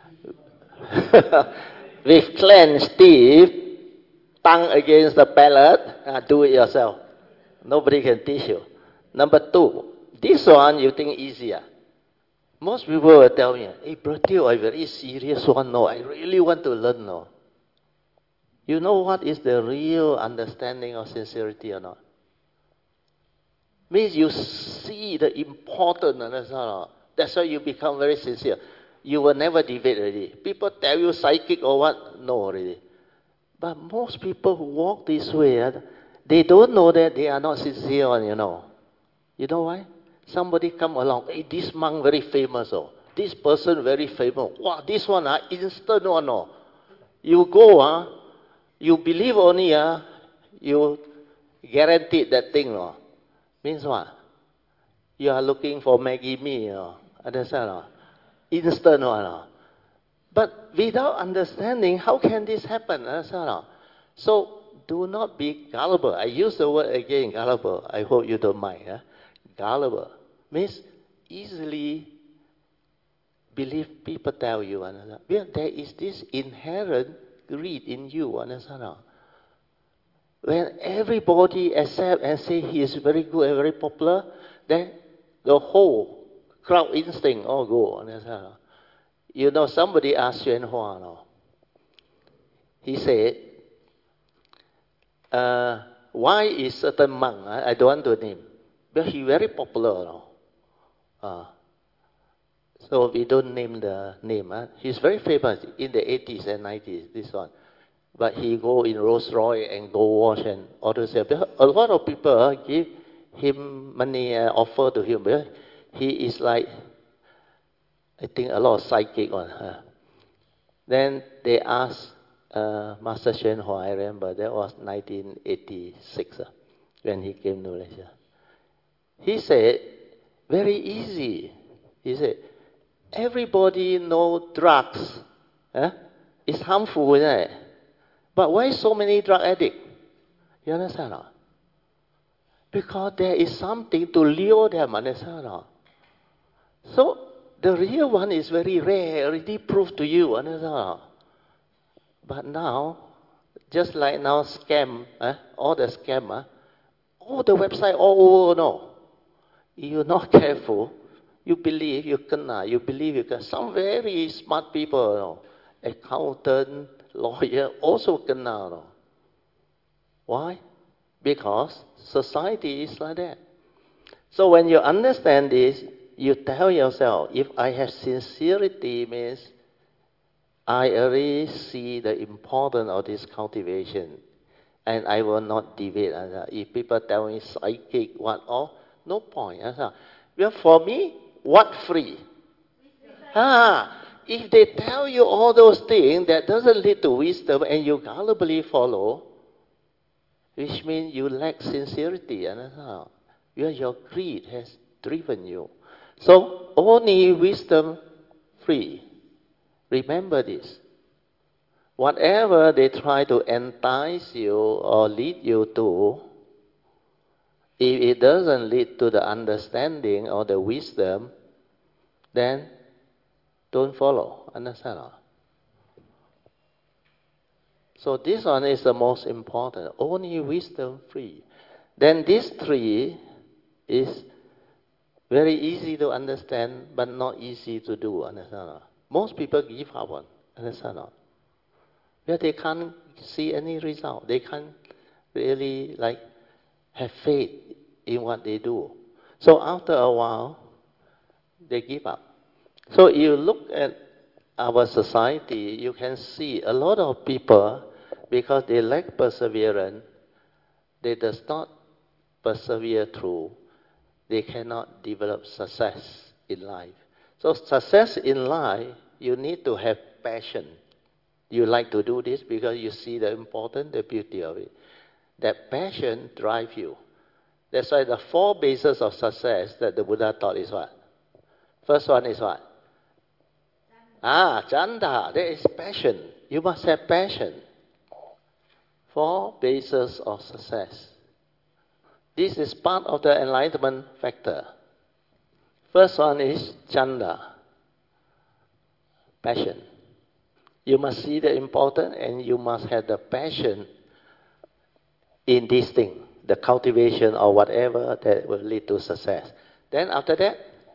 A: With clenched teeth, tongue against the palate, uh, do it yourself. Nobody can teach you. Number two, this one you think easier. Most people will tell me, hey, brother, I'm very serious one. No, I really want to learn. No. You know what is the real understanding of sincerity or not? Means you see the importance. That's why you become very sincere. You will never deviate already. People tell you psychic or what? No already. But most people who walk this way, uh, they don't know that they are not sincere one, you know. You know why? Somebody come along, hey, this monk very famous, oh. This person very famous. Wow, this one, uh, instant one, oh. You go, uh, you believe only, uh, you guaranteed that thing, oh. Means what? You are looking for Maggie Mee, oh. Understand, oh? Instant one, oh. But without understanding, how can this happen? Uh, so do not be gullible. I use the word again, gullible. I hope you don't mind. Huh? Gullible means easily believe people tell you. Understand? Well, there is this inherent greed in you. Understand? When everybody accept and say he is very good and very popular, then the whole crowd instinct all go. Understand? You know, somebody asked Xuan Hua, no? He said, uh, why is certain monk, I don't want to name, but he very popular, no? Uh, so we don't name the name. Huh? He's very famous in the eighties and nineties, this one. But he go in Rolls Royce and go wash and all those stuff. A lot of people uh, give him money, uh, offer to him. But he is like, I think a lot of psychic one. Huh? Then they asked uh, Master Xuan Hua, I remember, that was nineteen eighty-six uh, when he came to Malaysia. He said, very easy. He said, everybody know drugs. Eh? It's harmful, isn't it? But why so many drug addicts? You understand? Or? Because there is something to lure them, understand? Or? So the real one is very rare, already proved to you, understand? Or? But now, just like now scam, eh? all the scam, eh? all the website all over, no. If you're not careful, you believe you can, you believe you can. Some very smart people, you know, accountant, lawyer, also can now. Why? Because society is like that. So when you understand this, you tell yourself, if I have sincerity, means I already see the importance of this cultivation, and I will not deviate. If people tell me psychic, what all, no point. Well, for me, what free? Ah, if they tell you all those things that doesn't lead to wisdom and you gullibly follow, which means you lack sincerity. Understand? Your greed has driven you. So only wisdom free. Remember this. Whatever they try to entice you or lead you to, if it doesn't lead to the understanding or the wisdom, then don't follow. Understand? So this one is the most important. Only wisdom free. Then this three is very easy to understand, but not easy to do. Understand? Most people give up on. Understand? Where they can't see any result. They can't really like have faith in what they do. So after a while, they give up. So you look at our society, you can see a lot of people, because they lack perseverance, they does not persevere through, they cannot develop success in life. So success in life, you need to have passion. You like to do this because you see the importance, the beauty of it. That passion drives you. That's why the four bases of success that the Buddha taught is what? First one is what? Ah, chanda. There is passion. You must have passion. Four bases of success. This is part of the enlightenment factor. First one is chanda. Passion. You must see the importance and you must have the passion in this thing, the cultivation or whatever that will lead to success. Then after that,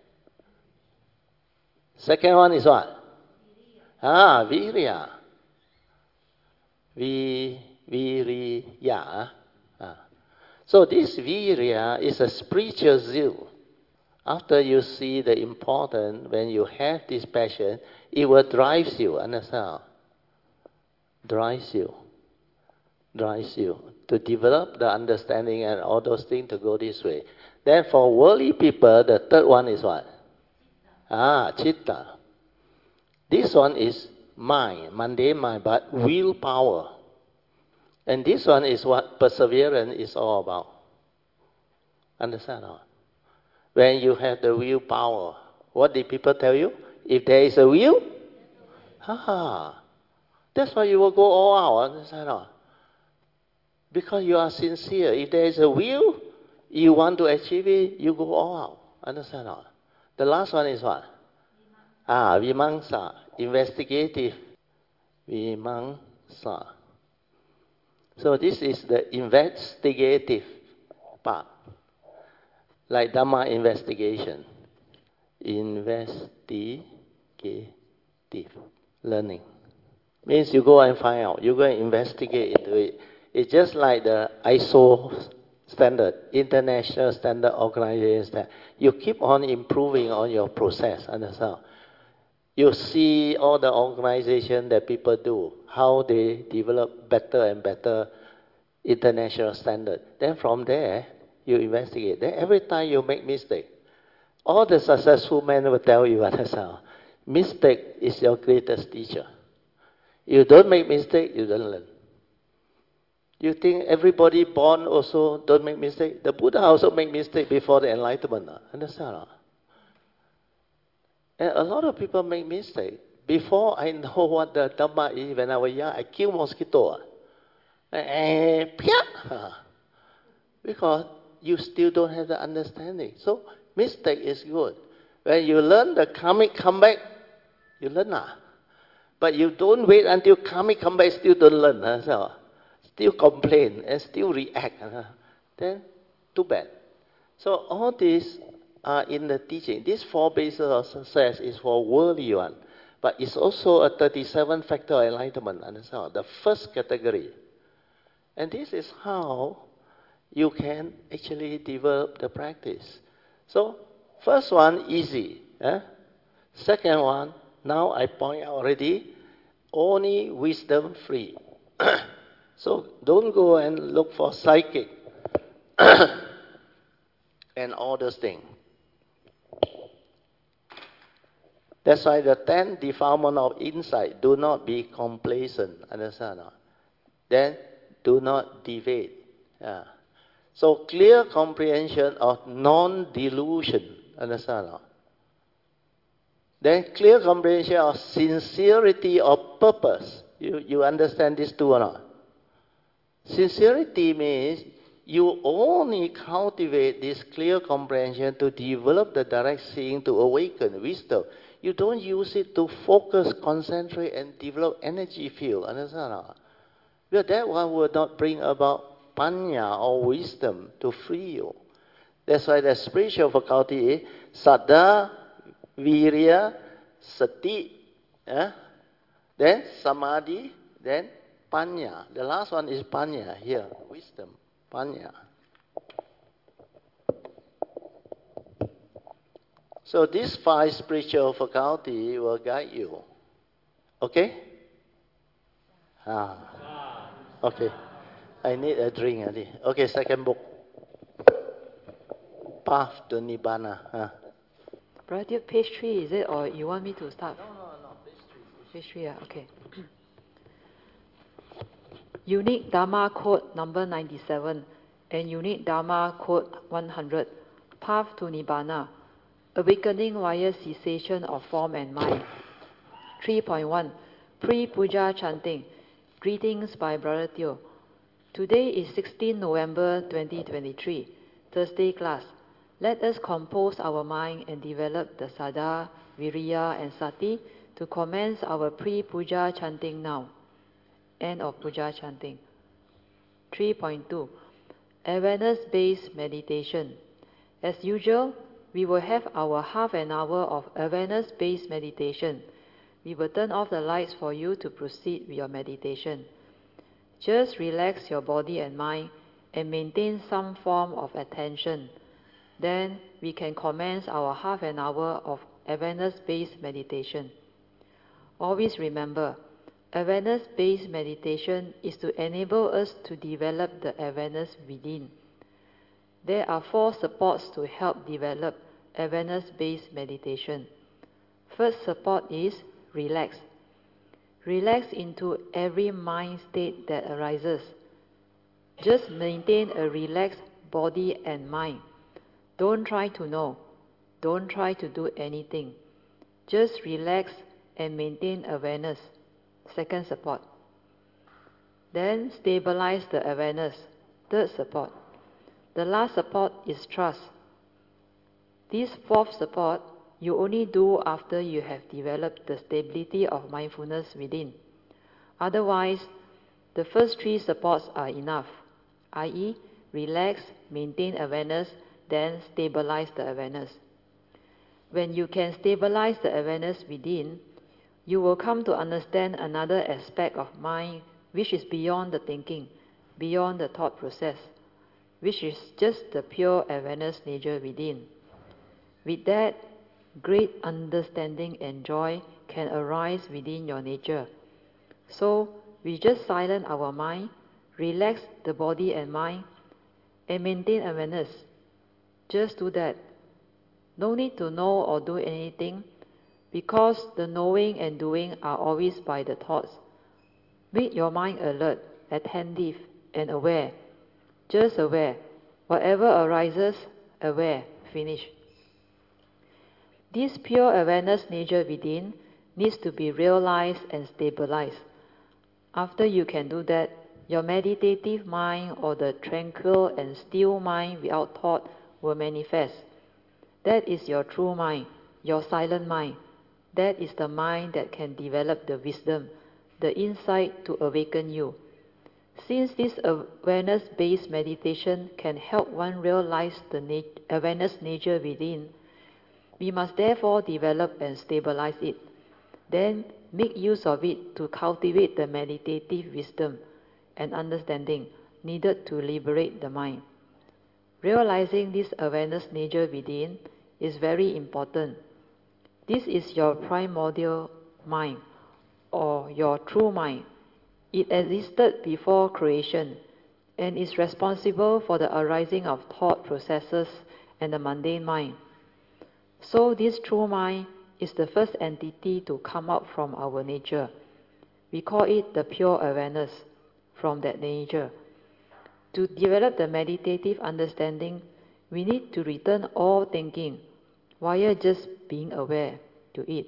A: second one is what? Ah, virya. Vi, viriya. Ah. So this virya is a spiritual zeal. After you see the importance, when you have this passion, it will drive you, understand? Drives you. Drives you to develop the understanding and all those things to go this way. Then for worldly people, the third one is what? Ah, chitta. This one is mind, mundane mind, but willpower. And this one is what perseverance is all about. Understand? Or? When you have the willpower, what did people tell you? If there is a will, ah, that's why you will go all out. Understand? Or? Because you are sincere. If there is a will, you want to achieve it, you go all out. Understand or not? The last one is what? Ah, vimamsa, investigative. Vimamsa. So this is the investigative part. Like Dhamma investigation. Investigative learning. Means you go and find out. You go and investigate into it. It's just like the I S O standard, International Standard Organization. You keep on improving on your process. Understand? You see all the organization that people do, how they develop better and better international standard. Then from there, you investigate. Then every time you make mistake, all the successful men will tell you, understand? Mistake is your greatest teacher. You don't make mistake, you don't learn. You think everybody born also don't make mistake? The Buddha also make mistake before the enlightenment. Understand? And a lot of people make mistake. Before I know what the Dhamma is, when I was young, I kill mosquito. And, because you still don't have the understanding. So mistake is good. When you learn the karmic come back, you learn. Nah. But you don't wait until karmic come back, still don't learn. Huh? So, still complain and still react. Huh? Then, too bad. So all these are in the teaching. These four bases of success is for worldly one. But it's also a thirty-seven factor enlightenment. Understand? The first category. And this is how you can actually develop the practice. So, first one, easy. Eh? Second one, now I point out already, only wisdom free. So don't go and look for psychic and all those things. That's why the ten defilement of insight, do not be complacent. Understand? Or not? Then do not deviate. Yeah. So clear comprehension of non-delusion. Understand? Or not? Then clear comprehension of sincerity of purpose. You, you understand this too or not? Sincerity means you only cultivate this clear comprehension to develop the direct seeing, to awaken wisdom. You don't use it to focus, concentrate, and develop energy field. Understand? Or not? Because that one will not bring about panya or wisdom to free you. That's why the spiritual faculty is saddha, virya, sati, eh? Then samadhi, then panya. The last one is panya here, wisdom, panya. So these five spiritual faculty will guide you. Okay? Ah. Okay. I need a drink. Okay, second book. Path to Nibbana. Ah.
C: Brother, page three, is it? Or you want me to start?
A: No, no, no. Page three.
C: Page three, yeah, okay. Unique Dharma Code number ninety-seven and Unique Dharma Code one hundred. Path to Nibbana. Awakening via cessation of form and mind. three point one. Pre-Puja Chanting. Greetings by Brother Teo. Today is sixteenth November twenty twenty-three, Thursday class. Let us compose our mind and develop the saddha, virya, and sati to commence our pre-puja chanting now. End of puja chanting. three point two. Awareness-based meditation. As usual, we will have our half an hour of awareness-based meditation. We will turn off the lights for you to proceed with your meditation. Just relax your body and mind and maintain some form of attention. Then we can commence our half an hour of awareness-based meditation. Always remember, awareness-based meditation is to enable us to develop the awareness within. There are four supports to help develop awareness-based meditation. First support is relax. Relax into every mind state that arises. Just maintain a relaxed body and mind. Don't try to know. Don't try to do anything. Just relax and maintain awareness. Second support. Then stabilize the awareness. Third support. The last support is trust. This fourth support you only do after you have developed the stability of mindfulness within. Otherwise, the first three supports are enough, that is, relax, maintain awareness, then stabilize the awareness. When you can stabilize the awareness within, you will come to understand another aspect of mind which is beyond the thinking, beyond the thought process, which is just the pure awareness nature within. With that, great understanding and joy can arise within your nature. So, we just silence our mind, relax the body and mind, and maintain awareness. Just do that. No need to know or do anything, because the knowing and doing are always by the thoughts. Make your mind alert, attentive, and aware. Just aware. Whatever arises, aware. Finish. This pure awareness nature within needs to be realized and stabilized. After you can do that, your meditative mind or the tranquil and still mind without thought will manifest. That is your true mind, your silent mind. That is the mind that can develop the wisdom, the insight to awaken you. Since this awareness-based meditation can help one realize the nat- awareness nature within, we must therefore develop and stabilize it. Then make use of it to cultivate the meditative wisdom and understanding needed to liberate the mind. Realizing this awareness nature within is very important. This is your primordial mind, or your true mind. It existed before creation and is responsible for the arising of thought processes and the mundane mind. So this true mind is the first entity to come out from our nature. We call it the pure awareness from that nature. To develop the meditative understanding, we need to return all thinking via just being aware to it.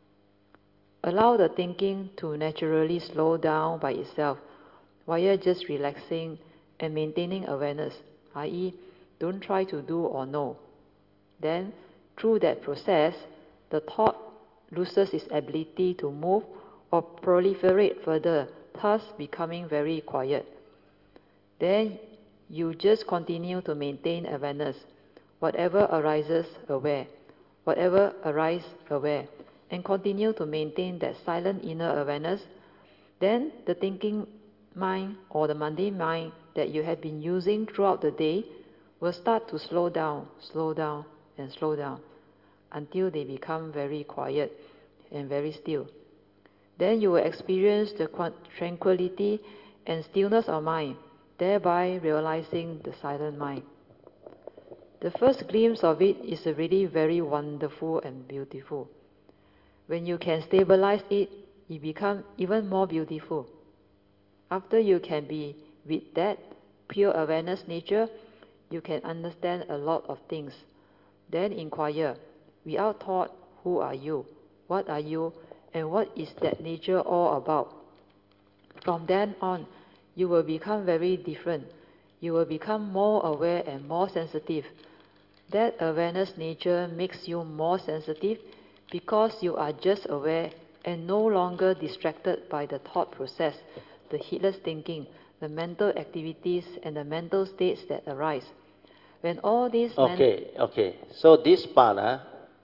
C: Allow the thinking to naturally slow down by itself via just relaxing and maintaining awareness, that is, don't try to do or know. Then, through that process, the thought loses its ability to move or proliferate further, thus becoming very quiet. Then you just continue to maintain awareness. Whatever arises, aware. Whatever arises, aware. And continue to maintain that silent inner awareness. Then the thinking mind or the mundane mind that you have been using throughout the day will start to slow down, slow down, and slow down until they become very quiet and very still. Then you will experience the tranquility and stillness of mind, thereby realizing the silent mind. The first glimpse of it is really very wonderful and beautiful. When you can stabilize it, it becomes even more beautiful. After you can be with that pure awareness nature, you can understand a lot of things. Then inquire, without thought, who are you? What are you? And what is that nature all about? From then on, you will become very different. You will become more aware and more sensitive. That awareness nature makes you more sensitive because you are just aware and no longer distracted by the thought process, the heedless thinking, the mental activities and the mental states that arise. When all these
A: Okay, men- okay. So this part, huh,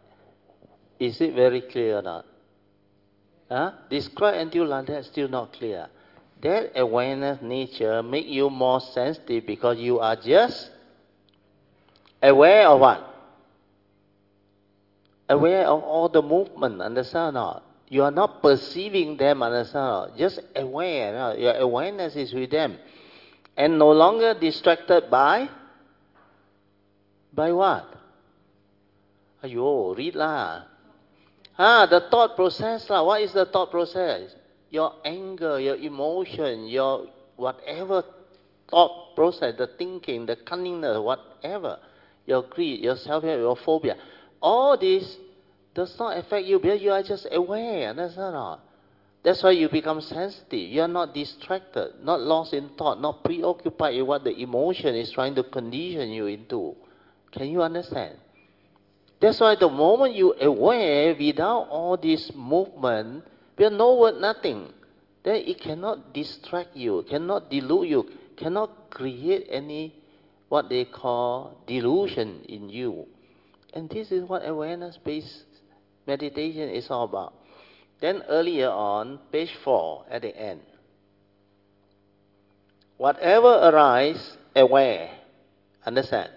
A: is it very clear or not? Huh? Describe until like that, still not clear. That awareness nature make you more sensitive because you are just aware of what? Aware of all the movement, understand or not? You are not perceiving them, understand or not? Just aware, no? Your awareness is with them. And no longer distracted by, by what? Ayo, read lah. Ah, the thought process lah. What is the thought process? Your anger, your emotion, your whatever thought process, the thinking, the cunningness, whatever. Your greed, your self-hatred, your phobia. All this does not affect you because you are just aware, understand or not? That's why you become sensitive. You are not distracted, not lost in thought, not preoccupied with what the emotion is trying to condition you into. Can you understand? That's why the moment you aware without all this movement, we are no word, nothing, then it cannot distract you, cannot delude you, cannot create any what they call delusion in you. And this is what awareness-based meditation is all about. Then earlier on, page four at the end. Whatever arises, aware. Understand?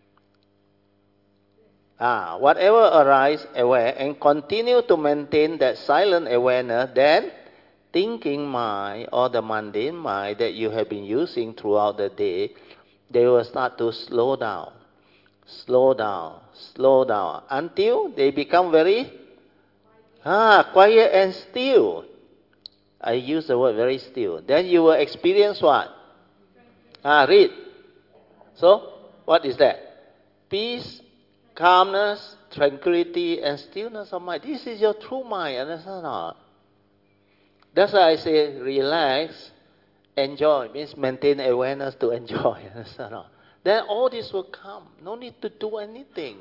A: Ah, whatever arises, aware, and continue to maintain that silent awareness, then thinking mind or the mundane mind that you have been using throughout the day, they will start to slow down, slow down, slow down, until they become very ah, quiet and still. I use the word very still. Then you will experience what? Ah, read. So, what is that? Peace, calmness, tranquility, and stillness of mind. This is your true mind, understand or not? That's why I say relax, enjoy. Means maintain awareness to enjoy, understand or not? Then all this will come. No need to do anything.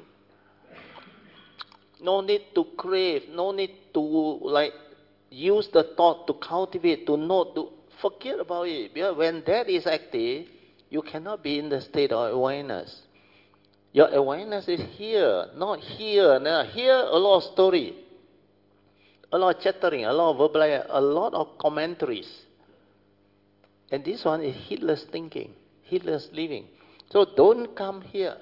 A: No need to crave. No need to like use the thought to cultivate, to know, to forget about it. Because when that is active, you cannot be in the state of awareness. Your awareness is here, not here. Now, here, a lot of story, a lot of chattering, a lot of verbal, a lot of commentaries. And this one is heedless thinking, heedless living. So don't come here.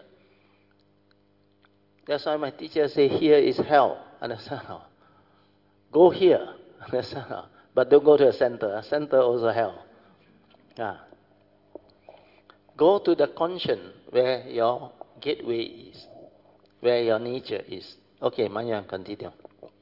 A: That's why my teacher say here is hell. Understand? Go here. Understand? But don't go to a center. A center also hell. Yeah. Go to the conscience where your gateway is, where your nature is. Okay, Manya, continue.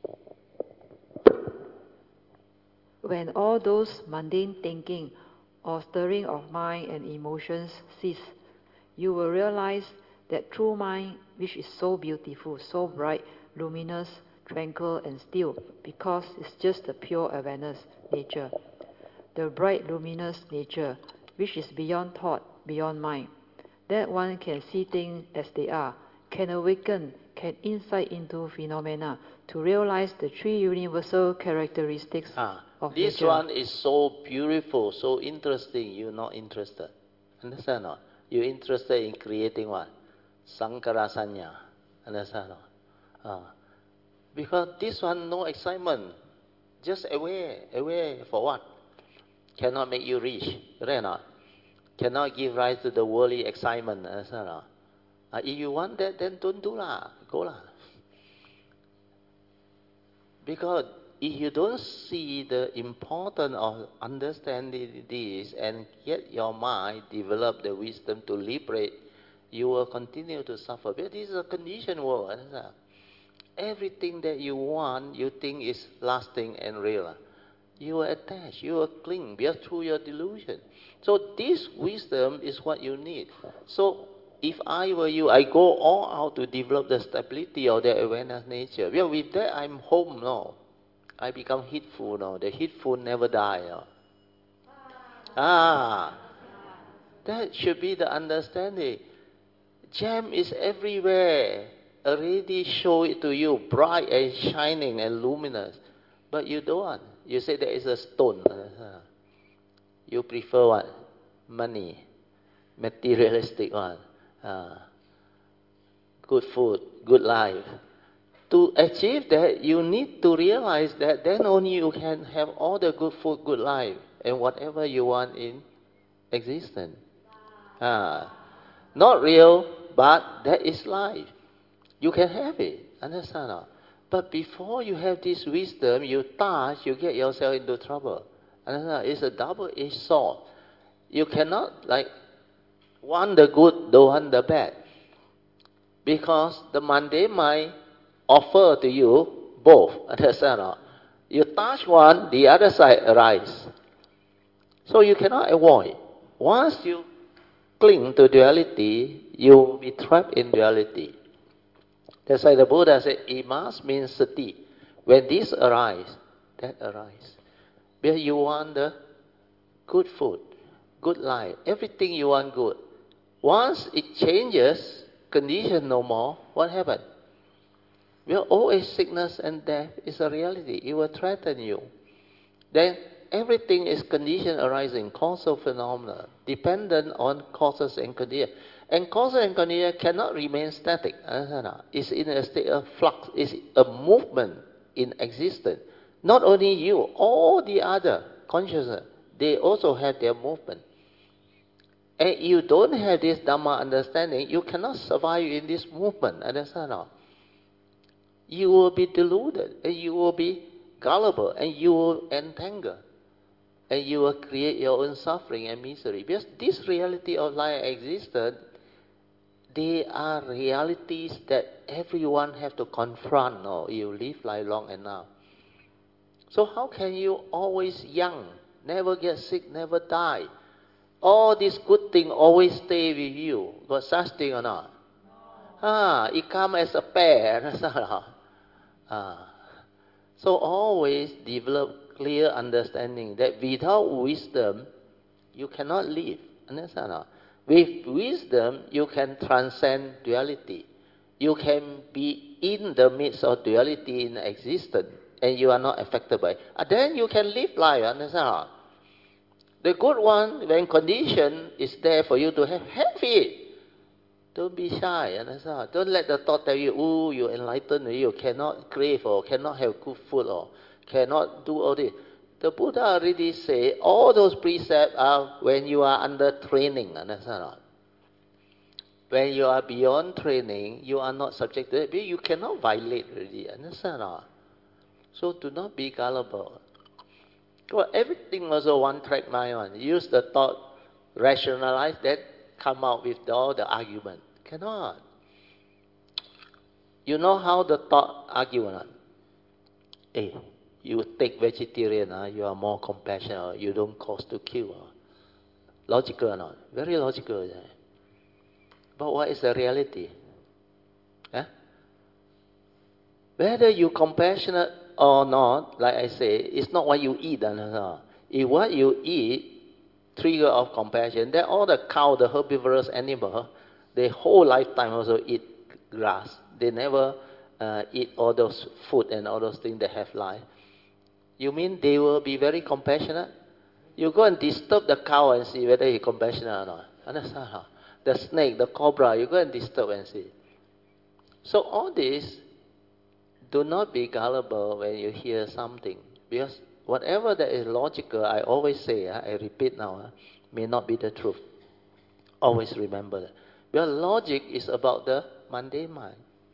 C: When all those mundane thinking or stirring of mind and emotions cease, you will realize that true mind, which is so beautiful, so bright, luminous, tranquil, and still, because it's just the pure awareness nature. The bright, luminous nature, which is beyond thought, beyond mind. That one can see things as they are, can awaken, can insight into phenomena, to realize the three universal characteristics
A: ah,
C: of
A: this
C: nature.
A: One is so beautiful, so interesting, you're not interested. Understand or not? You're interested in creating what? Sankara Sanya. Understand or not? Ah. Because this one, no excitement. Just aware. Aware for what? Cannot make you rich. Right or not? Cannot give rise to the worldly excitement. Understand or not? Uh, if you want that, then don't do lah. Go lah. Because if you don't see the importance of understanding this and get your mind develop the wisdom to liberate, you will continue to suffer. Because this is a conditioned world. Understand? Everything that you want, you think is lasting and real. You will attach, you will cling, because through your delusion. So this wisdom is what you need. So if I were you, I go all out to develop the stability of the awareness nature. Well, with that, I'm home now. I become heedful now. The heedful never die. No? Ah, that should be the understanding. Gem is everywhere. Already show it to you, bright and shining and luminous. But you don't want. You say there is a stone. You prefer what? Money. Materialistic one. Uh, good food, good life. To achieve that, you need to realize that then only you can have all the good food, good life, and whatever you want in existence. Uh, not real, but that is life. You can have it. Understand? Or? But before you have this wisdom, you touch, you get yourself into trouble. Understand? It's a double-edged sword. You cannot like want the good, don't want the bad. Because the mundane mind offer to you both. Understand? Or? You touch one, the other side arises. So you cannot avoid. Once you cling to duality, you will be trapped in duality. That's why the Buddha said, imas means sati. When this arises, that arises. Because you want the good food, good life, everything you want good. Once it changes, condition no more, what happened? Well, always sickness and death is a reality. It will threaten you. Then everything is condition arising, causal phenomena, dependent on causes and condition. And causes and condition cannot remain static. It's in a state of flux. It's a movement in existence. Not only you, all the other consciousness, they also have their movement. And you don't have this Dhamma understanding, you cannot survive in this movement. Understand? You will be deluded, and you will be gullible, and you will entangle, and you will create your own suffering and misery. Because this reality of life existed, they are realities that everyone have to confront, or you live life long enough. So how can you always young, never get sick, never die? All these good things always stay with you. Got such thing or not? No. Ah, it come as a pair. ah. So always develop clear understanding that without wisdom, you cannot live. Understand? Or? With wisdom, you can transcend duality. You can be in the midst of duality in existence, and you are not affected by it. And then you can live life. Understand? Or? The good one, when condition is there for you to have, have it. Don't be shy. Understand? Don't let the thought tell you, oh, you're enlightened, you cannot crave or cannot have good food or cannot do all this. The Buddha already said all those precepts are when you are under training. Understand? When you are beyond training, you are not subject to it. You cannot violate already. Understand? So do not be gullible. Well, everything was a one-track mind. One. Use the thought, rationalize that, come out with all the argument. Cannot. You know how the thought argument? Hey, you take vegetarian, uh, you are more compassionate, you don't cause to kill. Uh. Logical or not? Very logical. Yeah. But what is the reality? Huh? Whether you compassionate or not, like I say, it's not what you eat. Uh, if what you eat trigger of compassion, then all the cow, the herbivorous animal, their whole lifetime also eat grass. They never uh, eat all those food and all those things that have life. You mean they will be very compassionate? You go and disturb the cow and see whether he's compassionate or not. Understand? The snake, the cobra, you go and disturb and see. So all this, do not be gullible when you hear something. Because whatever that is logical, I always say, I repeat now, may not be the truth. Always remember that. Because logic is about the mundane mind.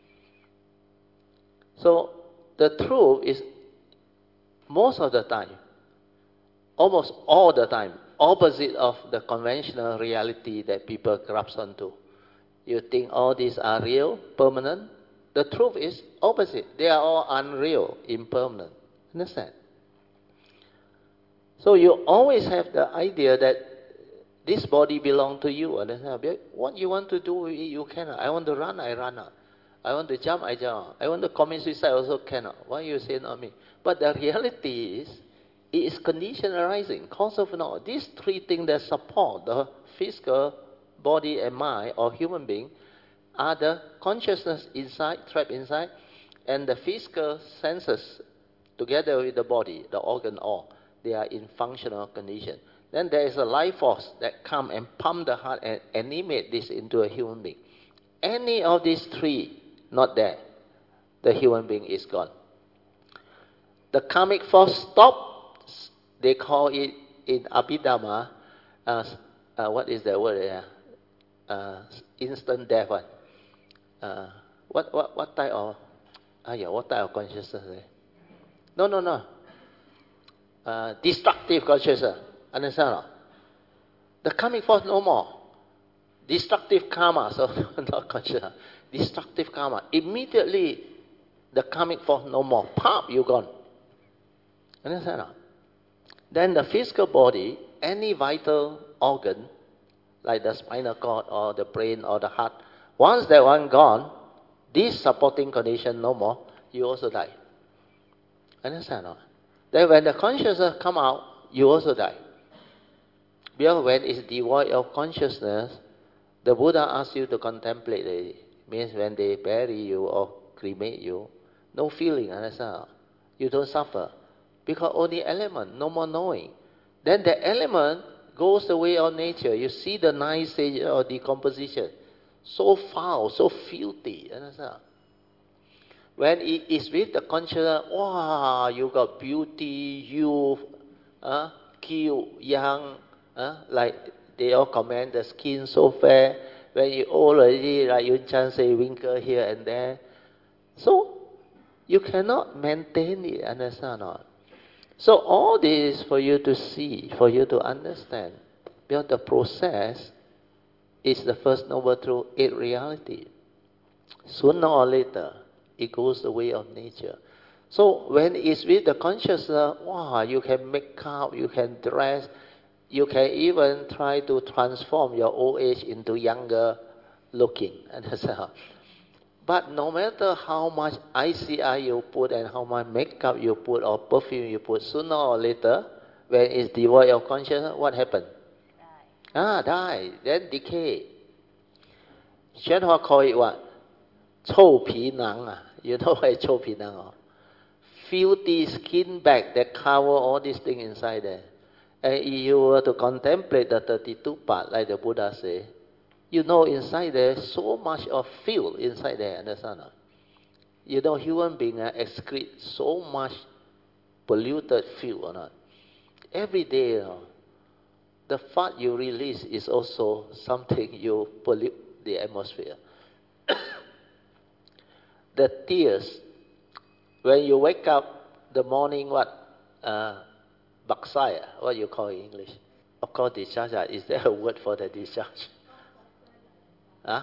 A: So the truth is, most of the time, almost all the time, opposite of the conventional reality that people grasp onto. You think all these are real, permanent. The truth is opposite. They are all unreal, impermanent. Understand? So you always have the idea that this body belongs to you. Understand? What you want to do with it, you cannot. I want to run, I run. I want to jump, I jump. I want to commit suicide, also cannot. Why you say not me? But the reality is, it is condition arising, cause of no. These three things that support the physical body and mind or human being are the consciousness inside, trapped inside, and the physical senses together with the body, the organ all. They are in functional condition. Then there is a life force that come and pump the heart and animate this into a human being. Any of these three not there, the human being is gone. The karmic force stops. They call it in Abhidhamma, uh, uh, what is the word there? Uh, instant death. One. Uh, what what what type of? Ah, yeah, what type of consciousness? Eh? No, no, no. Uh, destructive consciousness. Understand? Or? The karmic force no more. Destructive karma, so not consciousness. Destructive karma. Immediately, the karmic force no more. Pop, you gone. Understand? Or? Then the physical body, any vital organ, like the spinal cord or the brain or the heart, once that one gone, this supporting condition no more, you also die. Understand? Or? Then when the consciousness come out, you also die. Because when it's devoid of consciousness, the Buddha asks you to contemplate it. Means when they bury you or cremate you, no feeling, understand? You don't suffer. Because only element, no more knowing. Then the element goes the way of nature. You see the nine stages of decomposition. So foul, so filthy, understand? When it is with the consciousness, wow, you got beauty, youth, uh, cute, young, uh, like they all comment, the skin so fair. When you old already, like Yun Chan say, wrinkle here and there. So, you cannot maintain it, understand or not? So all this for you to see, for you to understand. Because the process is the first noble truth, eight reality. Sooner or later, it goes the way of nature. So when it's with the consciousness, wow, you can make up, you can dress, you can even try to transform your old age into younger looking. Understand? But no matter how much I C I you put and how much makeup you put or perfume you put, sooner or later, when it's devoid of consciousness, what happens? Die. Ah, die. Then decay. Shenhua call it what? 臭皮囊 ah. You know what is 臭皮囊? Oh? Filthy skin bag that cover all these things inside there. And if you were to contemplate the thirty-two part, like the Buddha say, you know inside there so much of filth inside there, understand? You know human beings uh, excrete so much polluted filth or not. Every day, you know, the fart you release is also something you pollute the atmosphere. The tears, when you wake up the morning, what? Uh, baksaya, what you call in English? Of course, discharge. Is there a word for the discharge? Huh?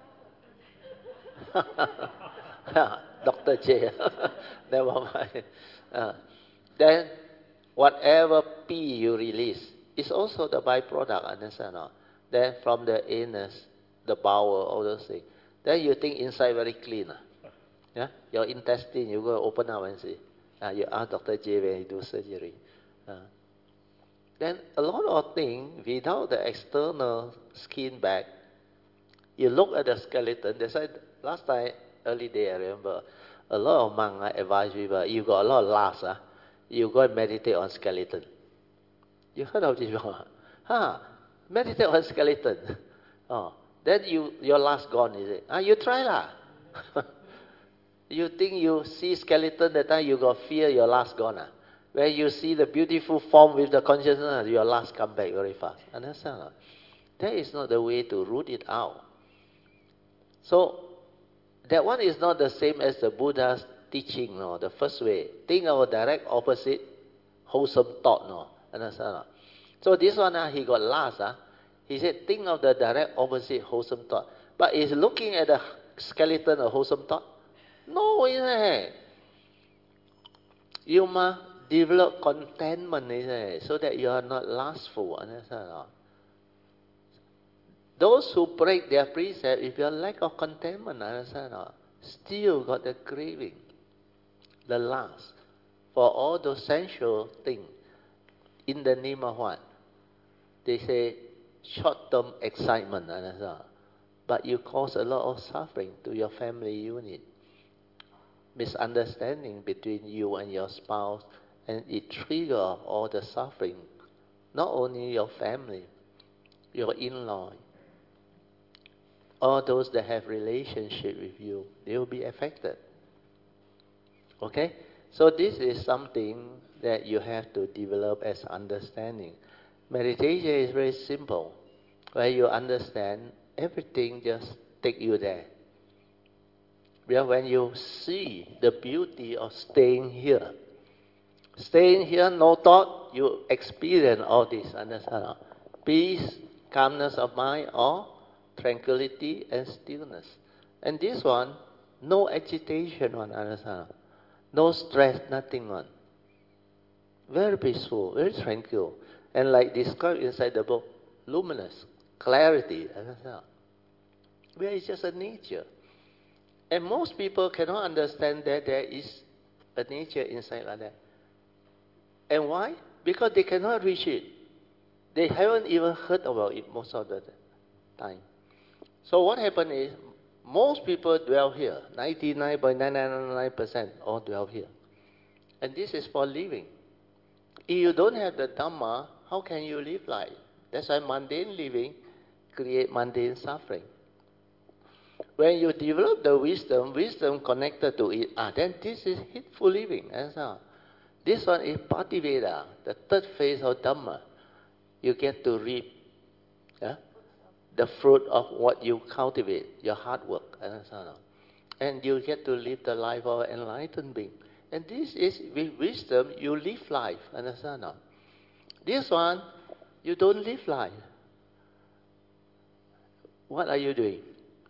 A: Doctor J. Never mind. Uh, then, whatever pee you release is also the byproduct, understand? No? Then, from the anus, the bowel, all those things. Then you think inside very clean. Uh? Yeah? Your intestine, you go open up and see. Uh, you ask Doctor J when he do surgery. Uh, then, a lot of things, without the external skin bag, you look at the skeleton. They said, last time, early day, I remember, a lot of monks uh, advise people, you got a lot of lust, uh, you go and meditate on skeleton. You heard of this before? Huh? Meditate on skeleton. Oh, then you, your lust gone, is it? Ah, you try lah. You think you see skeleton, that time you got fear, your lust gone. Ah? When you see the beautiful form with the consciousness, your lust come back very fast. Understand? Ah? That is not the way to root it out. So, that one is not the same as the Buddha's teaching, no, the first way. Think of a direct opposite, wholesome thought, no. Understand? So this one, uh, he got last. Uh, he said, think of the direct opposite, wholesome thought. But is looking at the skeleton a wholesome thought? No, isn't it? You must develop contentment, isn't it? So that you are not lustful. Understand? Those who break their precept, if you have lack of contentment, understand? Still got the craving, the lust for all those sensual things. In the name of what? They say short-term excitement, understand? But you cause a lot of suffering to your family unit. Misunderstanding between you and your spouse, and it triggers all the suffering. Not only your family, your in-law, all those that have relationship with you, they will be affected. Okay? So this is something that you have to develop as understanding. Meditation is very simple. Where you understand, everything just take you there. Because when you see the beauty of staying here, staying here, no thought, you experience all this, understand? Peace, calmness of mind, or tranquility and stillness. And this one, no agitation one, understand? No stress, nothing one. Very peaceful, very tranquil. And like described inside the book, luminous, clarity, understand? Where it's just a nature. And most people cannot understand that there is a nature inside like that. And why? Because they cannot reach it. They haven't even heard about it most of the time. So what happened is, most people dwell here. ninety-nine point nine nine nine percent all dwell here. And this is for living. If you don't have the Dhamma, how can you live life? That's why mundane living create mundane suffering. When you develop the wisdom, wisdom connected to it, ah, then this is heedful living. That's all. This one is Pativeda, the third phase of Dhamma. You get to reap yeah, the fruit of what you cultivate, your hard work. And you get to live the life of an enlightened being. And this is, with wisdom, you live life. Understand? This one, you don't live life. What are you doing?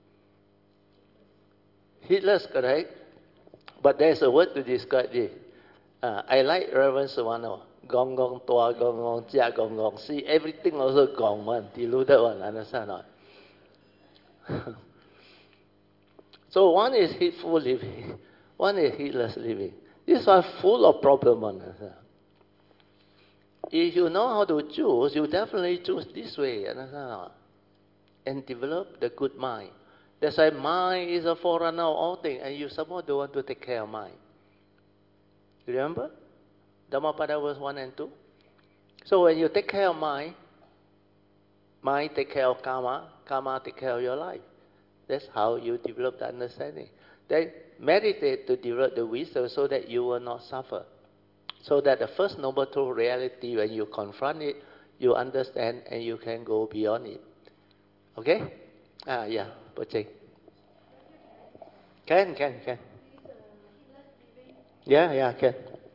A: Heedless, correct? But there's a word to describe this. Uh, I like Reverend Savano. Gong gong tua, gong gong jia, gong gong. See, everything also gong one, deluded one. Understand not? So one is heedful living, one is heedless living. This one full of problem. Understand? If you know how to choose, you definitely choose this way. Understand? And develop the good mind. That's why mind is a forerunner of all things, and you somehow don't want to take care of mind. You remember? Dhammapada verse one and two. So when you take care of mind, mind take care of karma, karma take care of your life. That's how you develop the understanding. Then meditate to develop the wisdom so that you will not suffer. So that the first noble truth reality, when you confront it, you understand and you can go beyond it. Okay? Ah, yeah, Pocheng. Can, can, can. Yeah, yeah, can.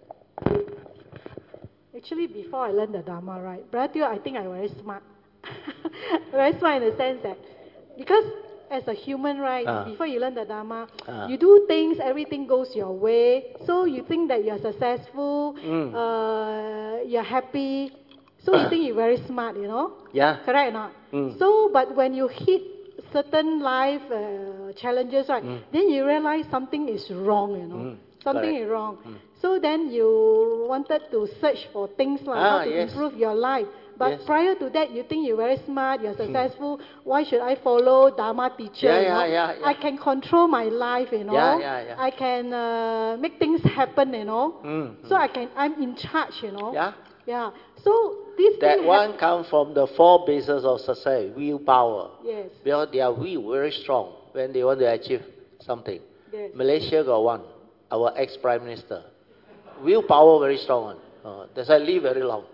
D: Actually, before I learned the Dharma, right, Brother Teo, I think I'm very smart. Very smart in the sense that, because as a human, right,
A: uh.
D: before you learn the Dharma,
A: uh.
D: you do things, everything goes your way. So you think that you're successful, mm. uh, you're happy. So you think you're very smart, you know?
A: Yeah.
D: Correct or not? Mm. So, but when you hit certain life uh, challenges, right, mm. then you realize something is wrong, you know? Mm. Something Correct. Is wrong. Mm. So then you wanted to search for things like ah, how to yes. improve your life. But yes. prior to that, you think you're very smart, you're successful. Hmm. Why should I follow Dharma teacher?
A: Yeah,
D: you know?
A: yeah, yeah, yeah.
D: I can control my life, you know.
A: Yeah, yeah, yeah.
D: I can uh, make things happen, you know.
A: Mm,
D: so mm. I can, I'm in charge, you know.
A: Yeah.
D: Yeah. So this
A: that
D: thing
A: one comes from the four bases of success: willpower.
D: Yes.
A: Because their will very strong when they want to achieve something.
D: Yes.
A: Malaysia got one, our ex-prime minister. Willpower very strong one. Uh, that's why I live very long.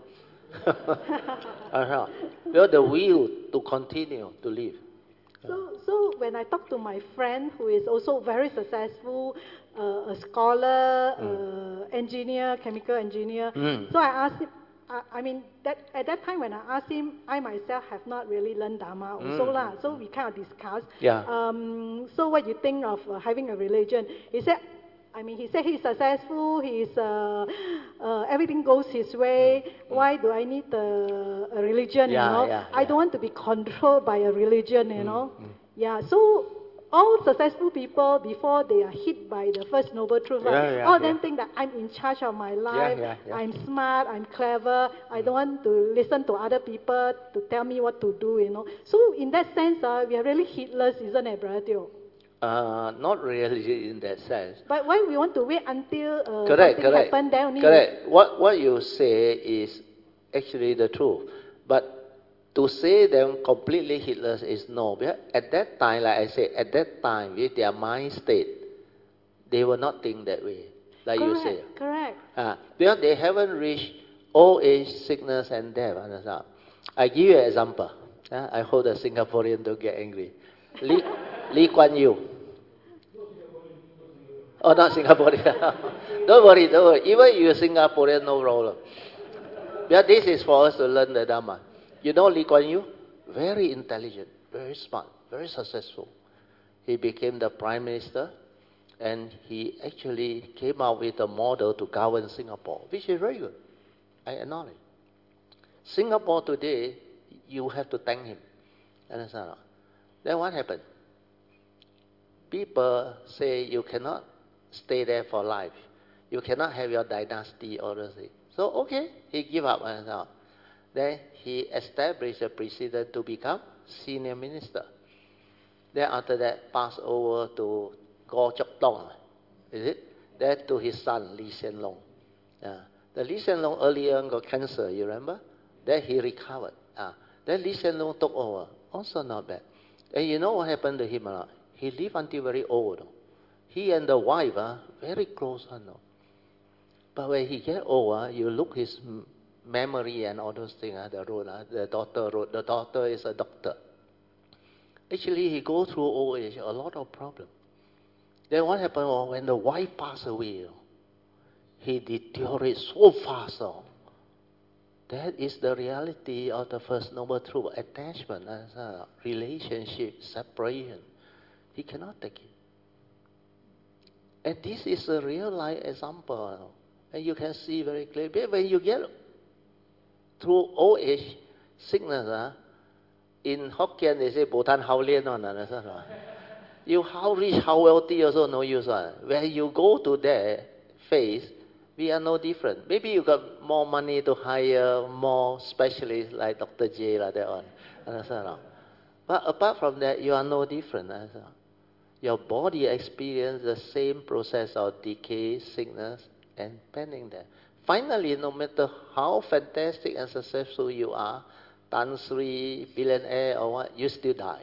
A: uh-huh. Because the will to continue to live.
D: So, so when I talk to my friend who is also very successful, uh, a scholar, mm. uh, engineer, chemical engineer, mm. so I asked him, I, I mean, that at that time when I asked him, I myself have not really learned Dharma also mm. lah, so we kind of discussed.
A: Yeah.
D: Um, so what you think of uh, having a religion? He said, I mean, he said he's successful, he's, uh, uh, everything goes his way. Mm. Why do I need a, a religion,
A: yeah,
D: you know?
A: Yeah,
D: I
A: yeah.
D: don't want to be controlled by a religion, you
A: mm.
D: know?
A: Mm.
D: Yeah, so all successful people, before they are hit by the first noble truth,
A: yeah,
D: right,
A: yeah,
D: all of
A: yeah.
D: them think that I'm in charge of my life,
A: yeah, yeah, yeah.
D: I'm smart, I'm clever, I don't want to listen to other people to tell me what to do, you know? So in that sense, uh, we are really heedless, isn't it, Brother Teo?
A: Uh, not really in that sense.
D: But why we want to wait until uh,
A: correct,
D: something
A: correct.
D: happen then only?
A: Correct. What, what you say is actually the truth. But to say them completely heedless is no. Because at that time, like I said, at that time, with their mind state, they will not think that way. Like
D: correct,
A: you say.
D: Correct.
A: Uh, because they haven't reached old age, sickness, and death. Understand? I give you an example. Uh, I hope the Singaporean don't get angry. Lee, Lee Kuan Yew. Oh, not Singaporean. Don't worry, don't worry. Even you Singaporean, no problem. Because this is for us to learn the Dhamma. You know Lee Kuan Yew? Very intelligent, very smart, very successful. He became the Prime Minister, and he actually came out with a model to govern Singapore, which is very good. I acknowledge. Singapore today, you have to thank him. Understand? Then what happened? People say you cannot stay there for life. You cannot have your dynasty or those things. So, okay, he give up. And so, then he established a precedent to become senior minister. Then after that, passed over to Goh Chok Tong, is it? Then to his son, Lee Hsien Loong. Uh, the Lee Hsien Loong earlier got cancer, you remember? Then he recovered. Uh, then Lee Hsien Loong took over. Also not bad. And you know what happened to him or not? He lived until very old. He and the wife are very close. No? But when he get old, you look his memory and all those things, uh, the road, uh, the daughter wrote, the daughter is a doctor. Actually, he go through old age, a lot of problem. Then what happened was when the wife passed away, you know, he deteriorates so fast. Oh. That is the reality of the First Noble Truth. Attachment, as a relationship, separation. He cannot take it. And this is a real life example. You know, and you can see very clearly. When you get through old age, sickness, uh, in Hokkien they say, Bo Tan Hao Lian on. You how rich, how wealthy also no use. Uh. When you go to that phase, we are no different. Maybe you got more money to hire more specialists like Doctor J, like that one. Understand? But apart from that, you are no different. Understand? Your body experiences the same process of decay, sickness, and pain there. Finally, no matter how fantastic and successful you are, Tan Sri, billionaire or what, you still die.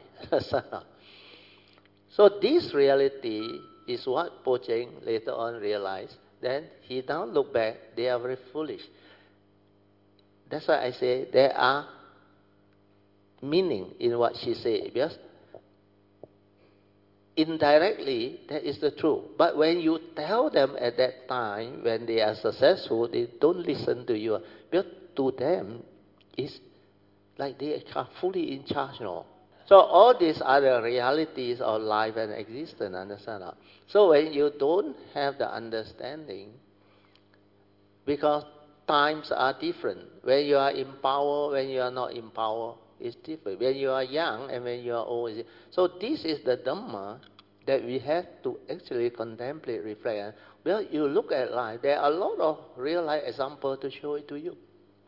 A: So this reality is what Po Cheng later on realized. Then he now look back, they are very foolish. That's why I say there are meaning in what she said. Because indirectly, that is the truth. But when you tell them at that time, when they are successful, they don't listen to you. Because to them, it's like they are fully in charge now. So all these are the realities of life and existence, understand? So when you don't have the understanding, because times are different. When you are in power, when you are not in power, it's different. When you are young and when you are old. So this is the Dhamma that we have to actually contemplate, reflect. Well, you look at life, there are a lot of real life examples to show it to you.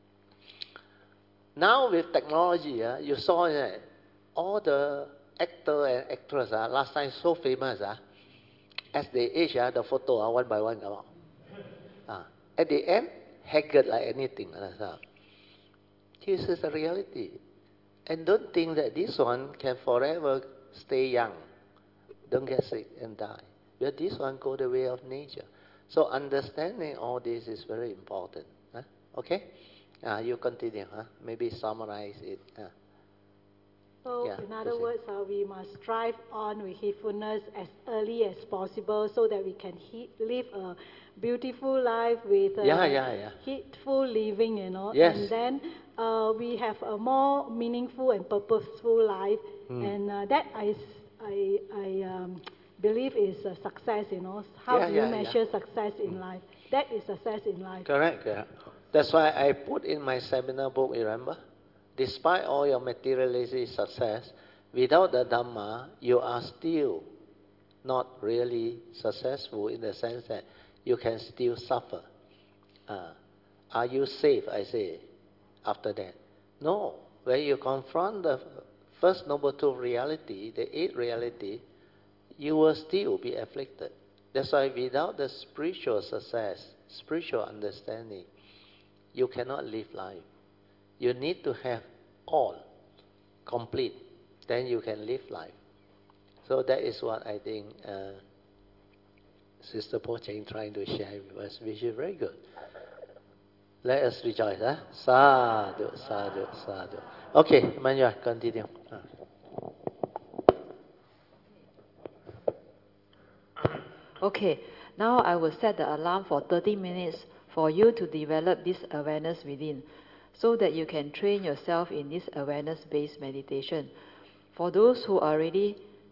A: Now with technology, uh, you saw that all the actors and actresses uh, last time so famous. Uh, as they age, uh, the photo uh, one by one come out. Uh, at the end, haggard like anything. Uh, this is the reality. And don't think that this one can forever stay young. Don't get sick and die. But this one go the way of nature. So understanding all this is very important. Huh? Okay? Uh, you continue. Huh? Maybe summarize it. Uh.
D: So,
A: Yeah,
D: in other
A: proceed.
D: words, uh, we must strive on with heedfulness as early as possible so that we can he- live a beautiful life with uh,
A: Yeah, yeah, yeah.
D: heedful living, you know.
A: Yes.
D: And then uh, we have a more meaningful and purposeful life.
A: Mm.
D: And uh, that I, s- I, I um, believe is a success, you know. How
A: Yeah,
D: do you
A: yeah,
D: measure
A: yeah.
D: success in life? That is success in life.
A: Correct, correct. That's why I put in my seminar book, you remember? Despite all your materialistic success, without the Dhamma, you are still not really successful in the sense that you can still suffer. Uh, are you safe, I say, after that? No. When you confront the First Noble Truth reality, the eighth reality, you will still be afflicted. That's why without the spiritual success, spiritual understanding, you cannot live life. You need to have all complete, then you can live life. So that is what I think uh, Sister Po Cheng trying to share with us, which is very good. Let us rejoice. Huh? Sadhu, sadhu, sadhu. Okay, Manuel, continue. Uh.
C: Okay, now I will set the alarm for thirty minutes for you to develop this awareness within, so that you can train yourself in this awareness-based meditation. For those who already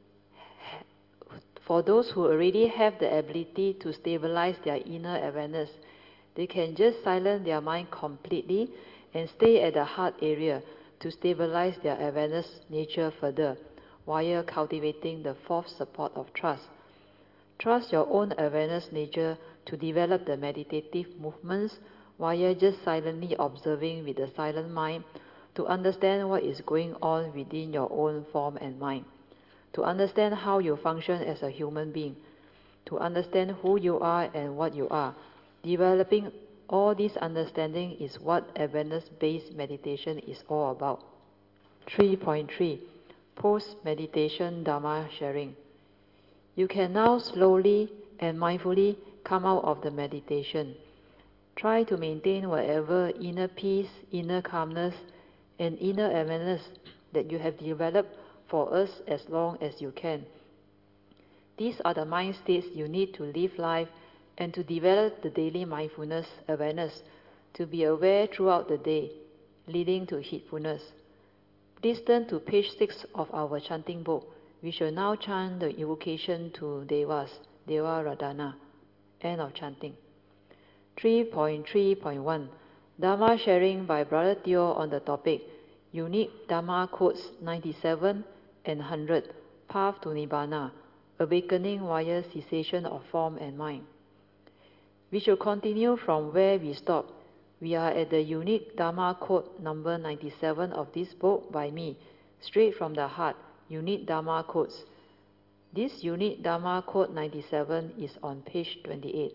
C: for those who already have the ability to stabilize their inner awareness, they can just silence their mind completely and stay at the heart area to stabilize their awareness nature further, while cultivating the fourth support of trust. Trust your own awareness nature to develop the meditative movements via just silently observing with the silent mind to understand what is going on within your own form and mind, to understand how you function as a human being, to understand who you are and what you are. Developing all this understanding is what awareness-based meditation is all about. three point three. Post-meditation Dharma sharing. You can now slowly and mindfully come out of the meditation. Try to maintain whatever inner peace, inner calmness, and inner awareness that you have developed for us as long as you can. These are the mind states you need to live life and to develop the daily mindfulness awareness, to be aware throughout the day, leading to heedfulness. Please turn to page six of our chanting book. We shall now chant the invocation to Devas, Deva Radhana. End of chanting. three point three point one. Dharma sharing by Brother Teo on the topic Unique Dharma Codes ninety-seven and one hundred, Path to Nibbana, Awakening via Cessation of Form and Mind. We shall continue from where we stopped. We are at the Unique Dharma Code number ninety-seven of this book by me, straight from the heart, Unique Dharma Codes. This Unique Dharma Code ninety-seven is on page twenty-eight.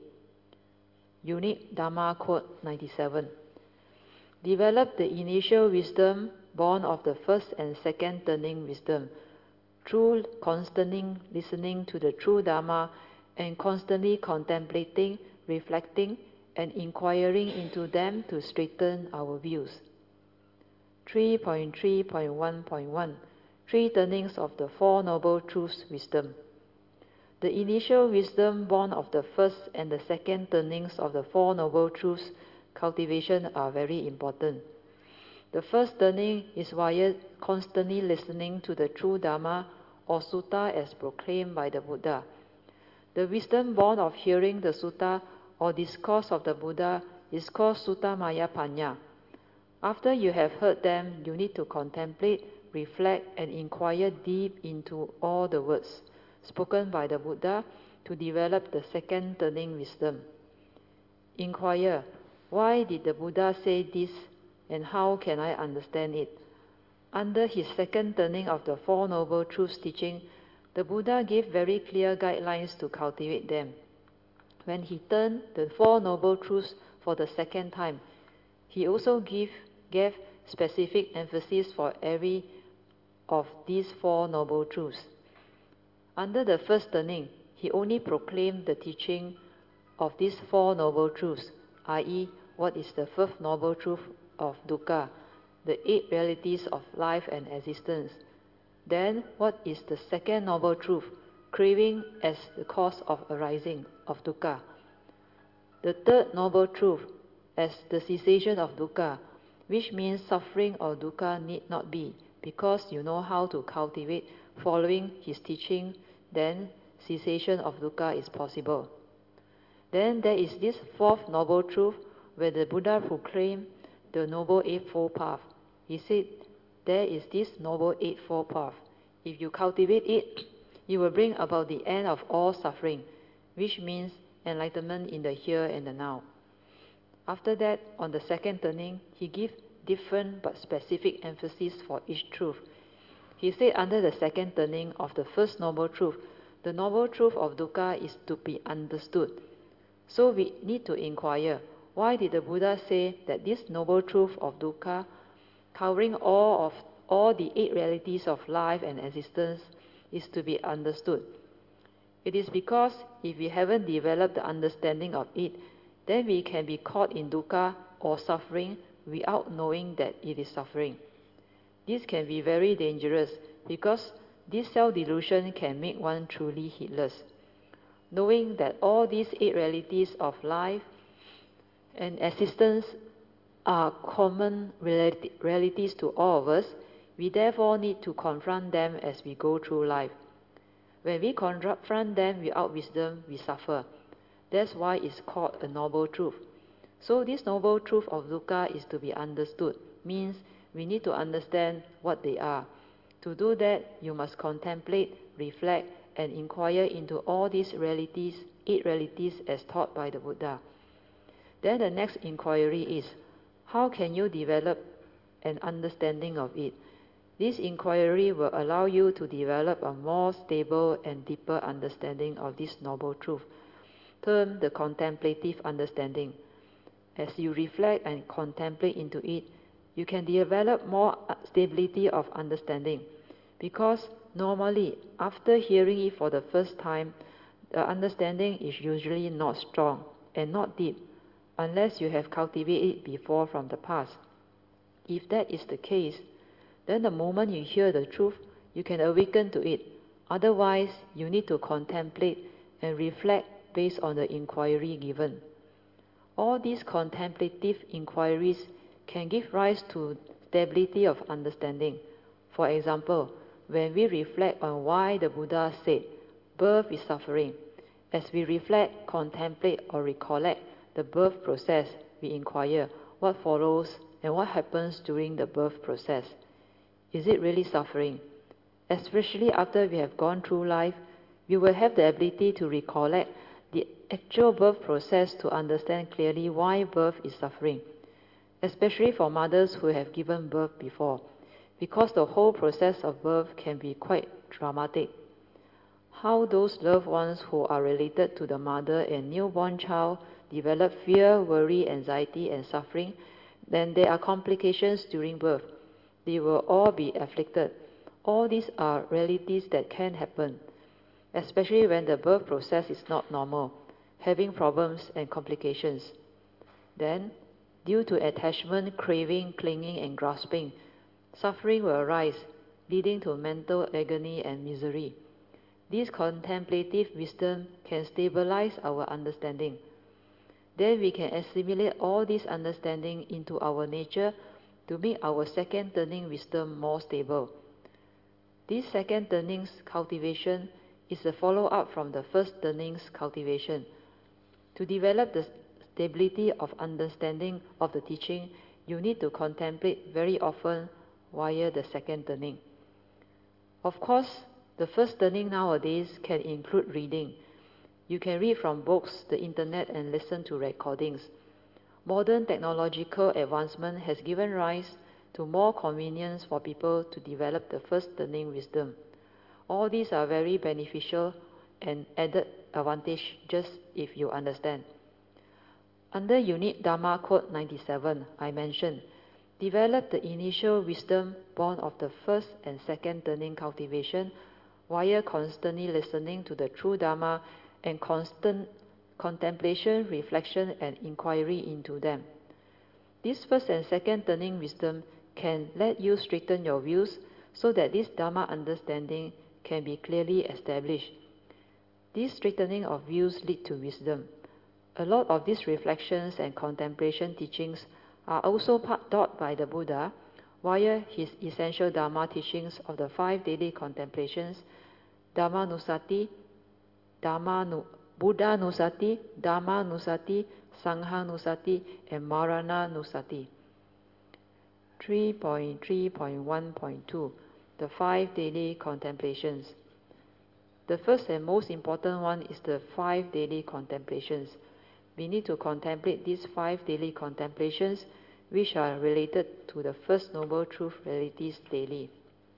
C: Unique Dharma Code ninety-seven. Develop the initial wisdom born of the first and second turning wisdom through constantly listening to the true Dharma and constantly contemplating, reflecting, and inquiring into them to straighten our views. three point three point one point one. Three turnings of the Four Noble Truths wisdom. The initial wisdom born of the first and the second turnings of the Four Noble Truths cultivation are very important. The first turning is via constantly listening to the true Dharma or Sutta as proclaimed by the Buddha. The wisdom born of hearing the Sutta or discourse of the Buddha is called Sutta Maya Panya. After you have heard them, you need to contemplate, reflect, and inquire deep into all the words spoken by the Buddha to develop the second turning wisdom. Inquire, why did the Buddha say this and how can I understand it? Under his second turning of the Four Noble Truths teaching, the Buddha gave very clear guidelines to cultivate them. When he turned the Four Noble Truths for the second time, he also give, gave specific emphasis for every of these Four Noble Truths. Under the first turning, he only proclaimed the teaching of these Four Noble Truths, that is, what is the fifth Noble Truth of dukkha, the eight realities of life and existence. Then, what is the second Noble Truth, craving as the cause of arising of dukkha. The third Noble Truth, as the cessation of dukkha, which means suffering or dukkha need not be, because you know how to cultivate following his teaching, then cessation of dukkha is possible. Then there is this fourth Noble Truth, where the Buddha proclaimed the Noble Eightfold Path. He said, there is this Noble Eightfold Path. If you cultivate it, it will bring about the end of all suffering, which means enlightenment in the here and the now. After that, on the second turning, he gave different but specific emphasis for each truth. He said under the second turning of the first Noble Truth, the Noble Truth of dukkha is to be understood. So we need to inquire, why did the Buddha say that this Noble Truth of dukkha, covering all of all the eight realities of life and existence, is to be understood? It is because if we haven't developed the understanding of it, then we can be caught in dukkha or suffering without knowing that it is suffering. This can be very dangerous because this self-delusion can make one truly heedless. Knowing that all these eight realities of life and existence are common realities to all of us, we therefore need to confront them as we go through life. When we confront them without wisdom, we suffer. That's why it's called a noble truth. So this noble truth of dukkha is to be understood, means we need to understand what they are. To do that, you must contemplate, reflect, and inquire into all these realities, eight realities as taught by the Buddha. Then the next inquiry is, how can you develop an understanding of it? This inquiry will allow you to develop a more stable and deeper understanding of this noble truth, termed the contemplative understanding. As you reflect and contemplate into it, you can develop more stability of understanding, because normally, after hearing it for the first time, the understanding is usually not strong and not deep, unless you have cultivated it before from the past. If that is the case, then the moment you hear the truth, you can awaken to it. Otherwise, you need to contemplate and reflect based on the inquiry given. All these contemplative inquiries can give rise to stability of understanding. For example, when we reflect on why the Buddha said birth is suffering, as we reflect, contemplate, or recollect the birth process, we inquire what follows and what happens during the birth process. Is it really suffering? Especially after we have gone through life, we will have the ability to recollect the actual birth process to understand clearly why birth is suffering, especially for mothers who have given birth before, because the whole process of birth can be quite dramatic. How those loved ones who are related to the mother and newborn child develop fear, worry, anxiety, and suffering, then there are complications during birth. They will all be afflicted. All these are realities that can happen, especially when the birth process is not normal, having problems and complications. Then, due to attachment, craving, clinging, and grasping, suffering will arise, leading to mental agony and misery. This contemplative wisdom can stabilize our understanding. Then we can assimilate all this understanding into our nature to make our second turning wisdom more stable. This second turning's cultivation is a follow-up from the first turning's cultivation. To develop the stability of understanding of the teaching, you need to contemplate very often via the second turning. Of course, the first turning nowadays can include reading. You can read from books, the internet, and listen to recordings. Modern technological advancement has given rise to more convenience for people to develop the first turning wisdom. All these are very beneficial and added advantage just if you understand. Under Unit Dharma Code ninety-seven, I mentioned, develop the initial wisdom born of the first and second turning cultivation via constantly listening to the true Dharma and constant contemplation, reflection, and inquiry into them. This first and second turning wisdom can let you straighten your views so that this Dharma understanding can be clearly established. This straightening of views lead to wisdom. A lot of these reflections and contemplation teachings are also taught by the Buddha via his essential Dharma teachings of the five daily contemplations, Dhammanusati, Dhamma Buddhanusati, Dhammanusati, Sanghanusati, and Marananusati. three point three point one point two The five daily contemplations. The first and most important one is the five daily contemplations. We need to contemplate these five daily contemplations, which are related to the First Noble Truth realities daily.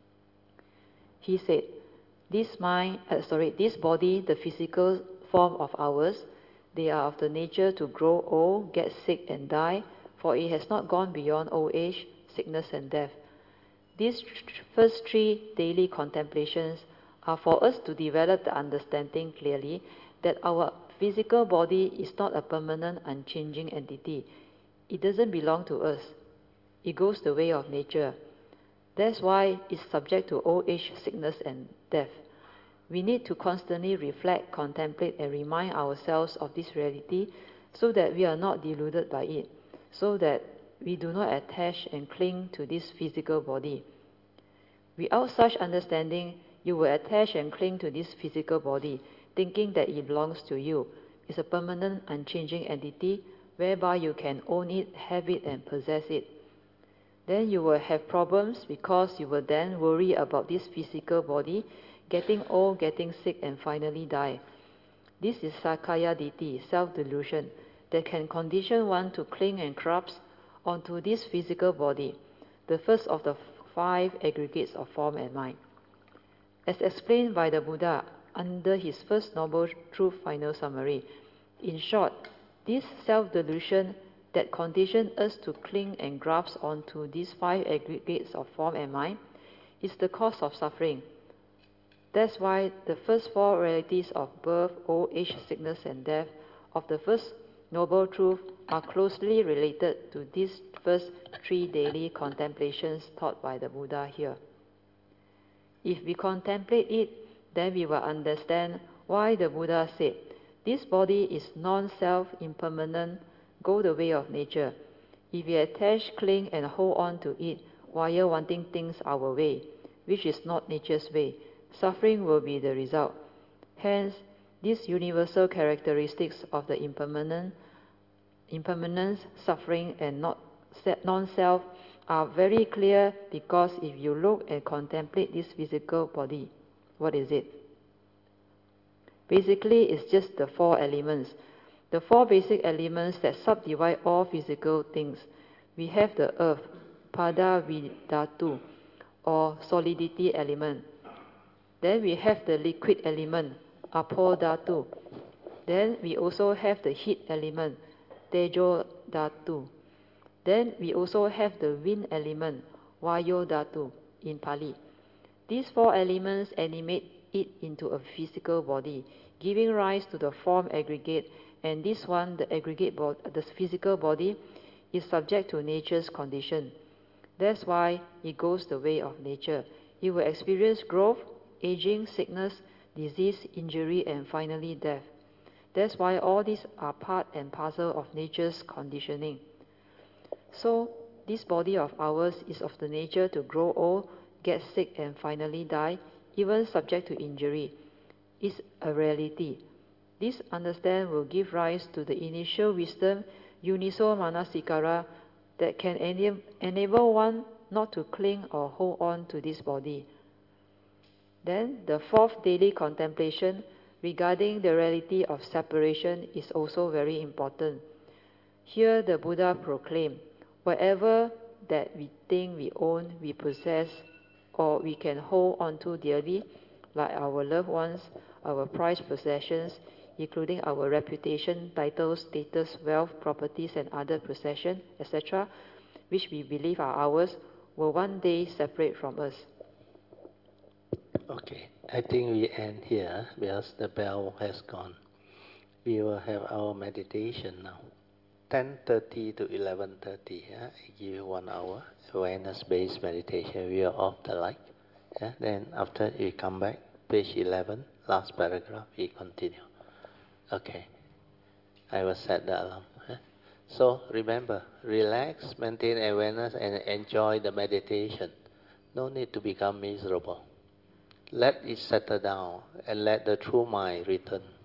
C: He said, "This mind, uh, sorry, this body, the physical form of ours, they are of the nature to grow old, get sick, and die, for it has not gone beyond old age, sickness, and death." These first three daily contemplations are for us to develop the understanding clearly that our physical body is not a permanent, unchanging entity. It doesn't belong to us. It goes the way of nature. That's why it's subject to old age, sickness, and death. We need to constantly reflect, contemplate, and remind ourselves of this reality so that we are not deluded by it, so that we do not attach and cling to this physical body. Without such understanding, you will attach and cling to this physical body, thinking that it belongs to you. It's a permanent, unchanging entity whereby you can own it, have it, and possess it. Then you will have problems because you will then worry about this physical body getting old, getting sick, and finally die. This is Sakkaya Ditthi, self-delusion, that can condition one to cling and grasp onto this physical body, the first of the five aggregates of form and mind. As explained by the Buddha under his first Noble Truth final summary, in short, this self-delusion that conditions us to cling and grasp onto these five aggregates of form and mind is the cause of suffering. That's why the first four realities of birth, old age, sickness, and death of the first Noble Truth are closely related to these first three daily contemplations taught by the Buddha here. If we contemplate it, then we will understand why the Buddha said, this body is non-self, impermanent, go the way of nature. If we attach, cling, and hold on to it while wanting things our way, which is not nature's way, suffering will be the result. Hence, these universal characteristics of the impermanent, impermanence, suffering, and not non-self are very clear, because if you look and contemplate this physical body, what is it? Basically, it's just the four elements. The four basic elements that subdivide all physical things. We have the earth, pada vidhatu, or solidity element. Then we have the liquid element, apo dhatu. Then we also have the heat element, tejo dhatu. Then we also have the wind element, vayo dhatu, in Pali. These four elements animate it into a physical body, giving rise to the form aggregate, and this one, the aggregate body, the physical body, is subject to nature's condition. That's why it goes the way of nature. It will experience growth, aging, sickness, disease, injury, and finally death. That's why all these are part and parcel of nature's conditioning. So, this body of ours is of the nature to grow old, get sick, and finally die, even subject to injury. It's a reality. This understand will give rise to the initial wisdom, Yuniso Manasikara, that can ena- enable one not to cling or hold on to this body. Then, the fourth daily contemplation regarding the reality of separation is also very important. Here the Buddha proclaimed, whatever that we think we own, we possess, or we can hold on to dearly, like our loved ones, our prized possessions, including our reputation, titles, status, wealth, properties, and other possessions, et cetera, which we believe are ours, will one day separate from us.
A: Okay, I think we end here because the bell has gone. We will have our meditation now. ten thirty to eleven thirty, yeah? I give you one hour, awareness-based meditation. We are off the light. Yeah? Then after we come back, page eleven, last paragraph, we continue. Okay, I will set the alarm. Yeah? So remember, relax, maintain awareness, and enjoy the meditation. No need to become miserable. Let it settle down and let the true mind return.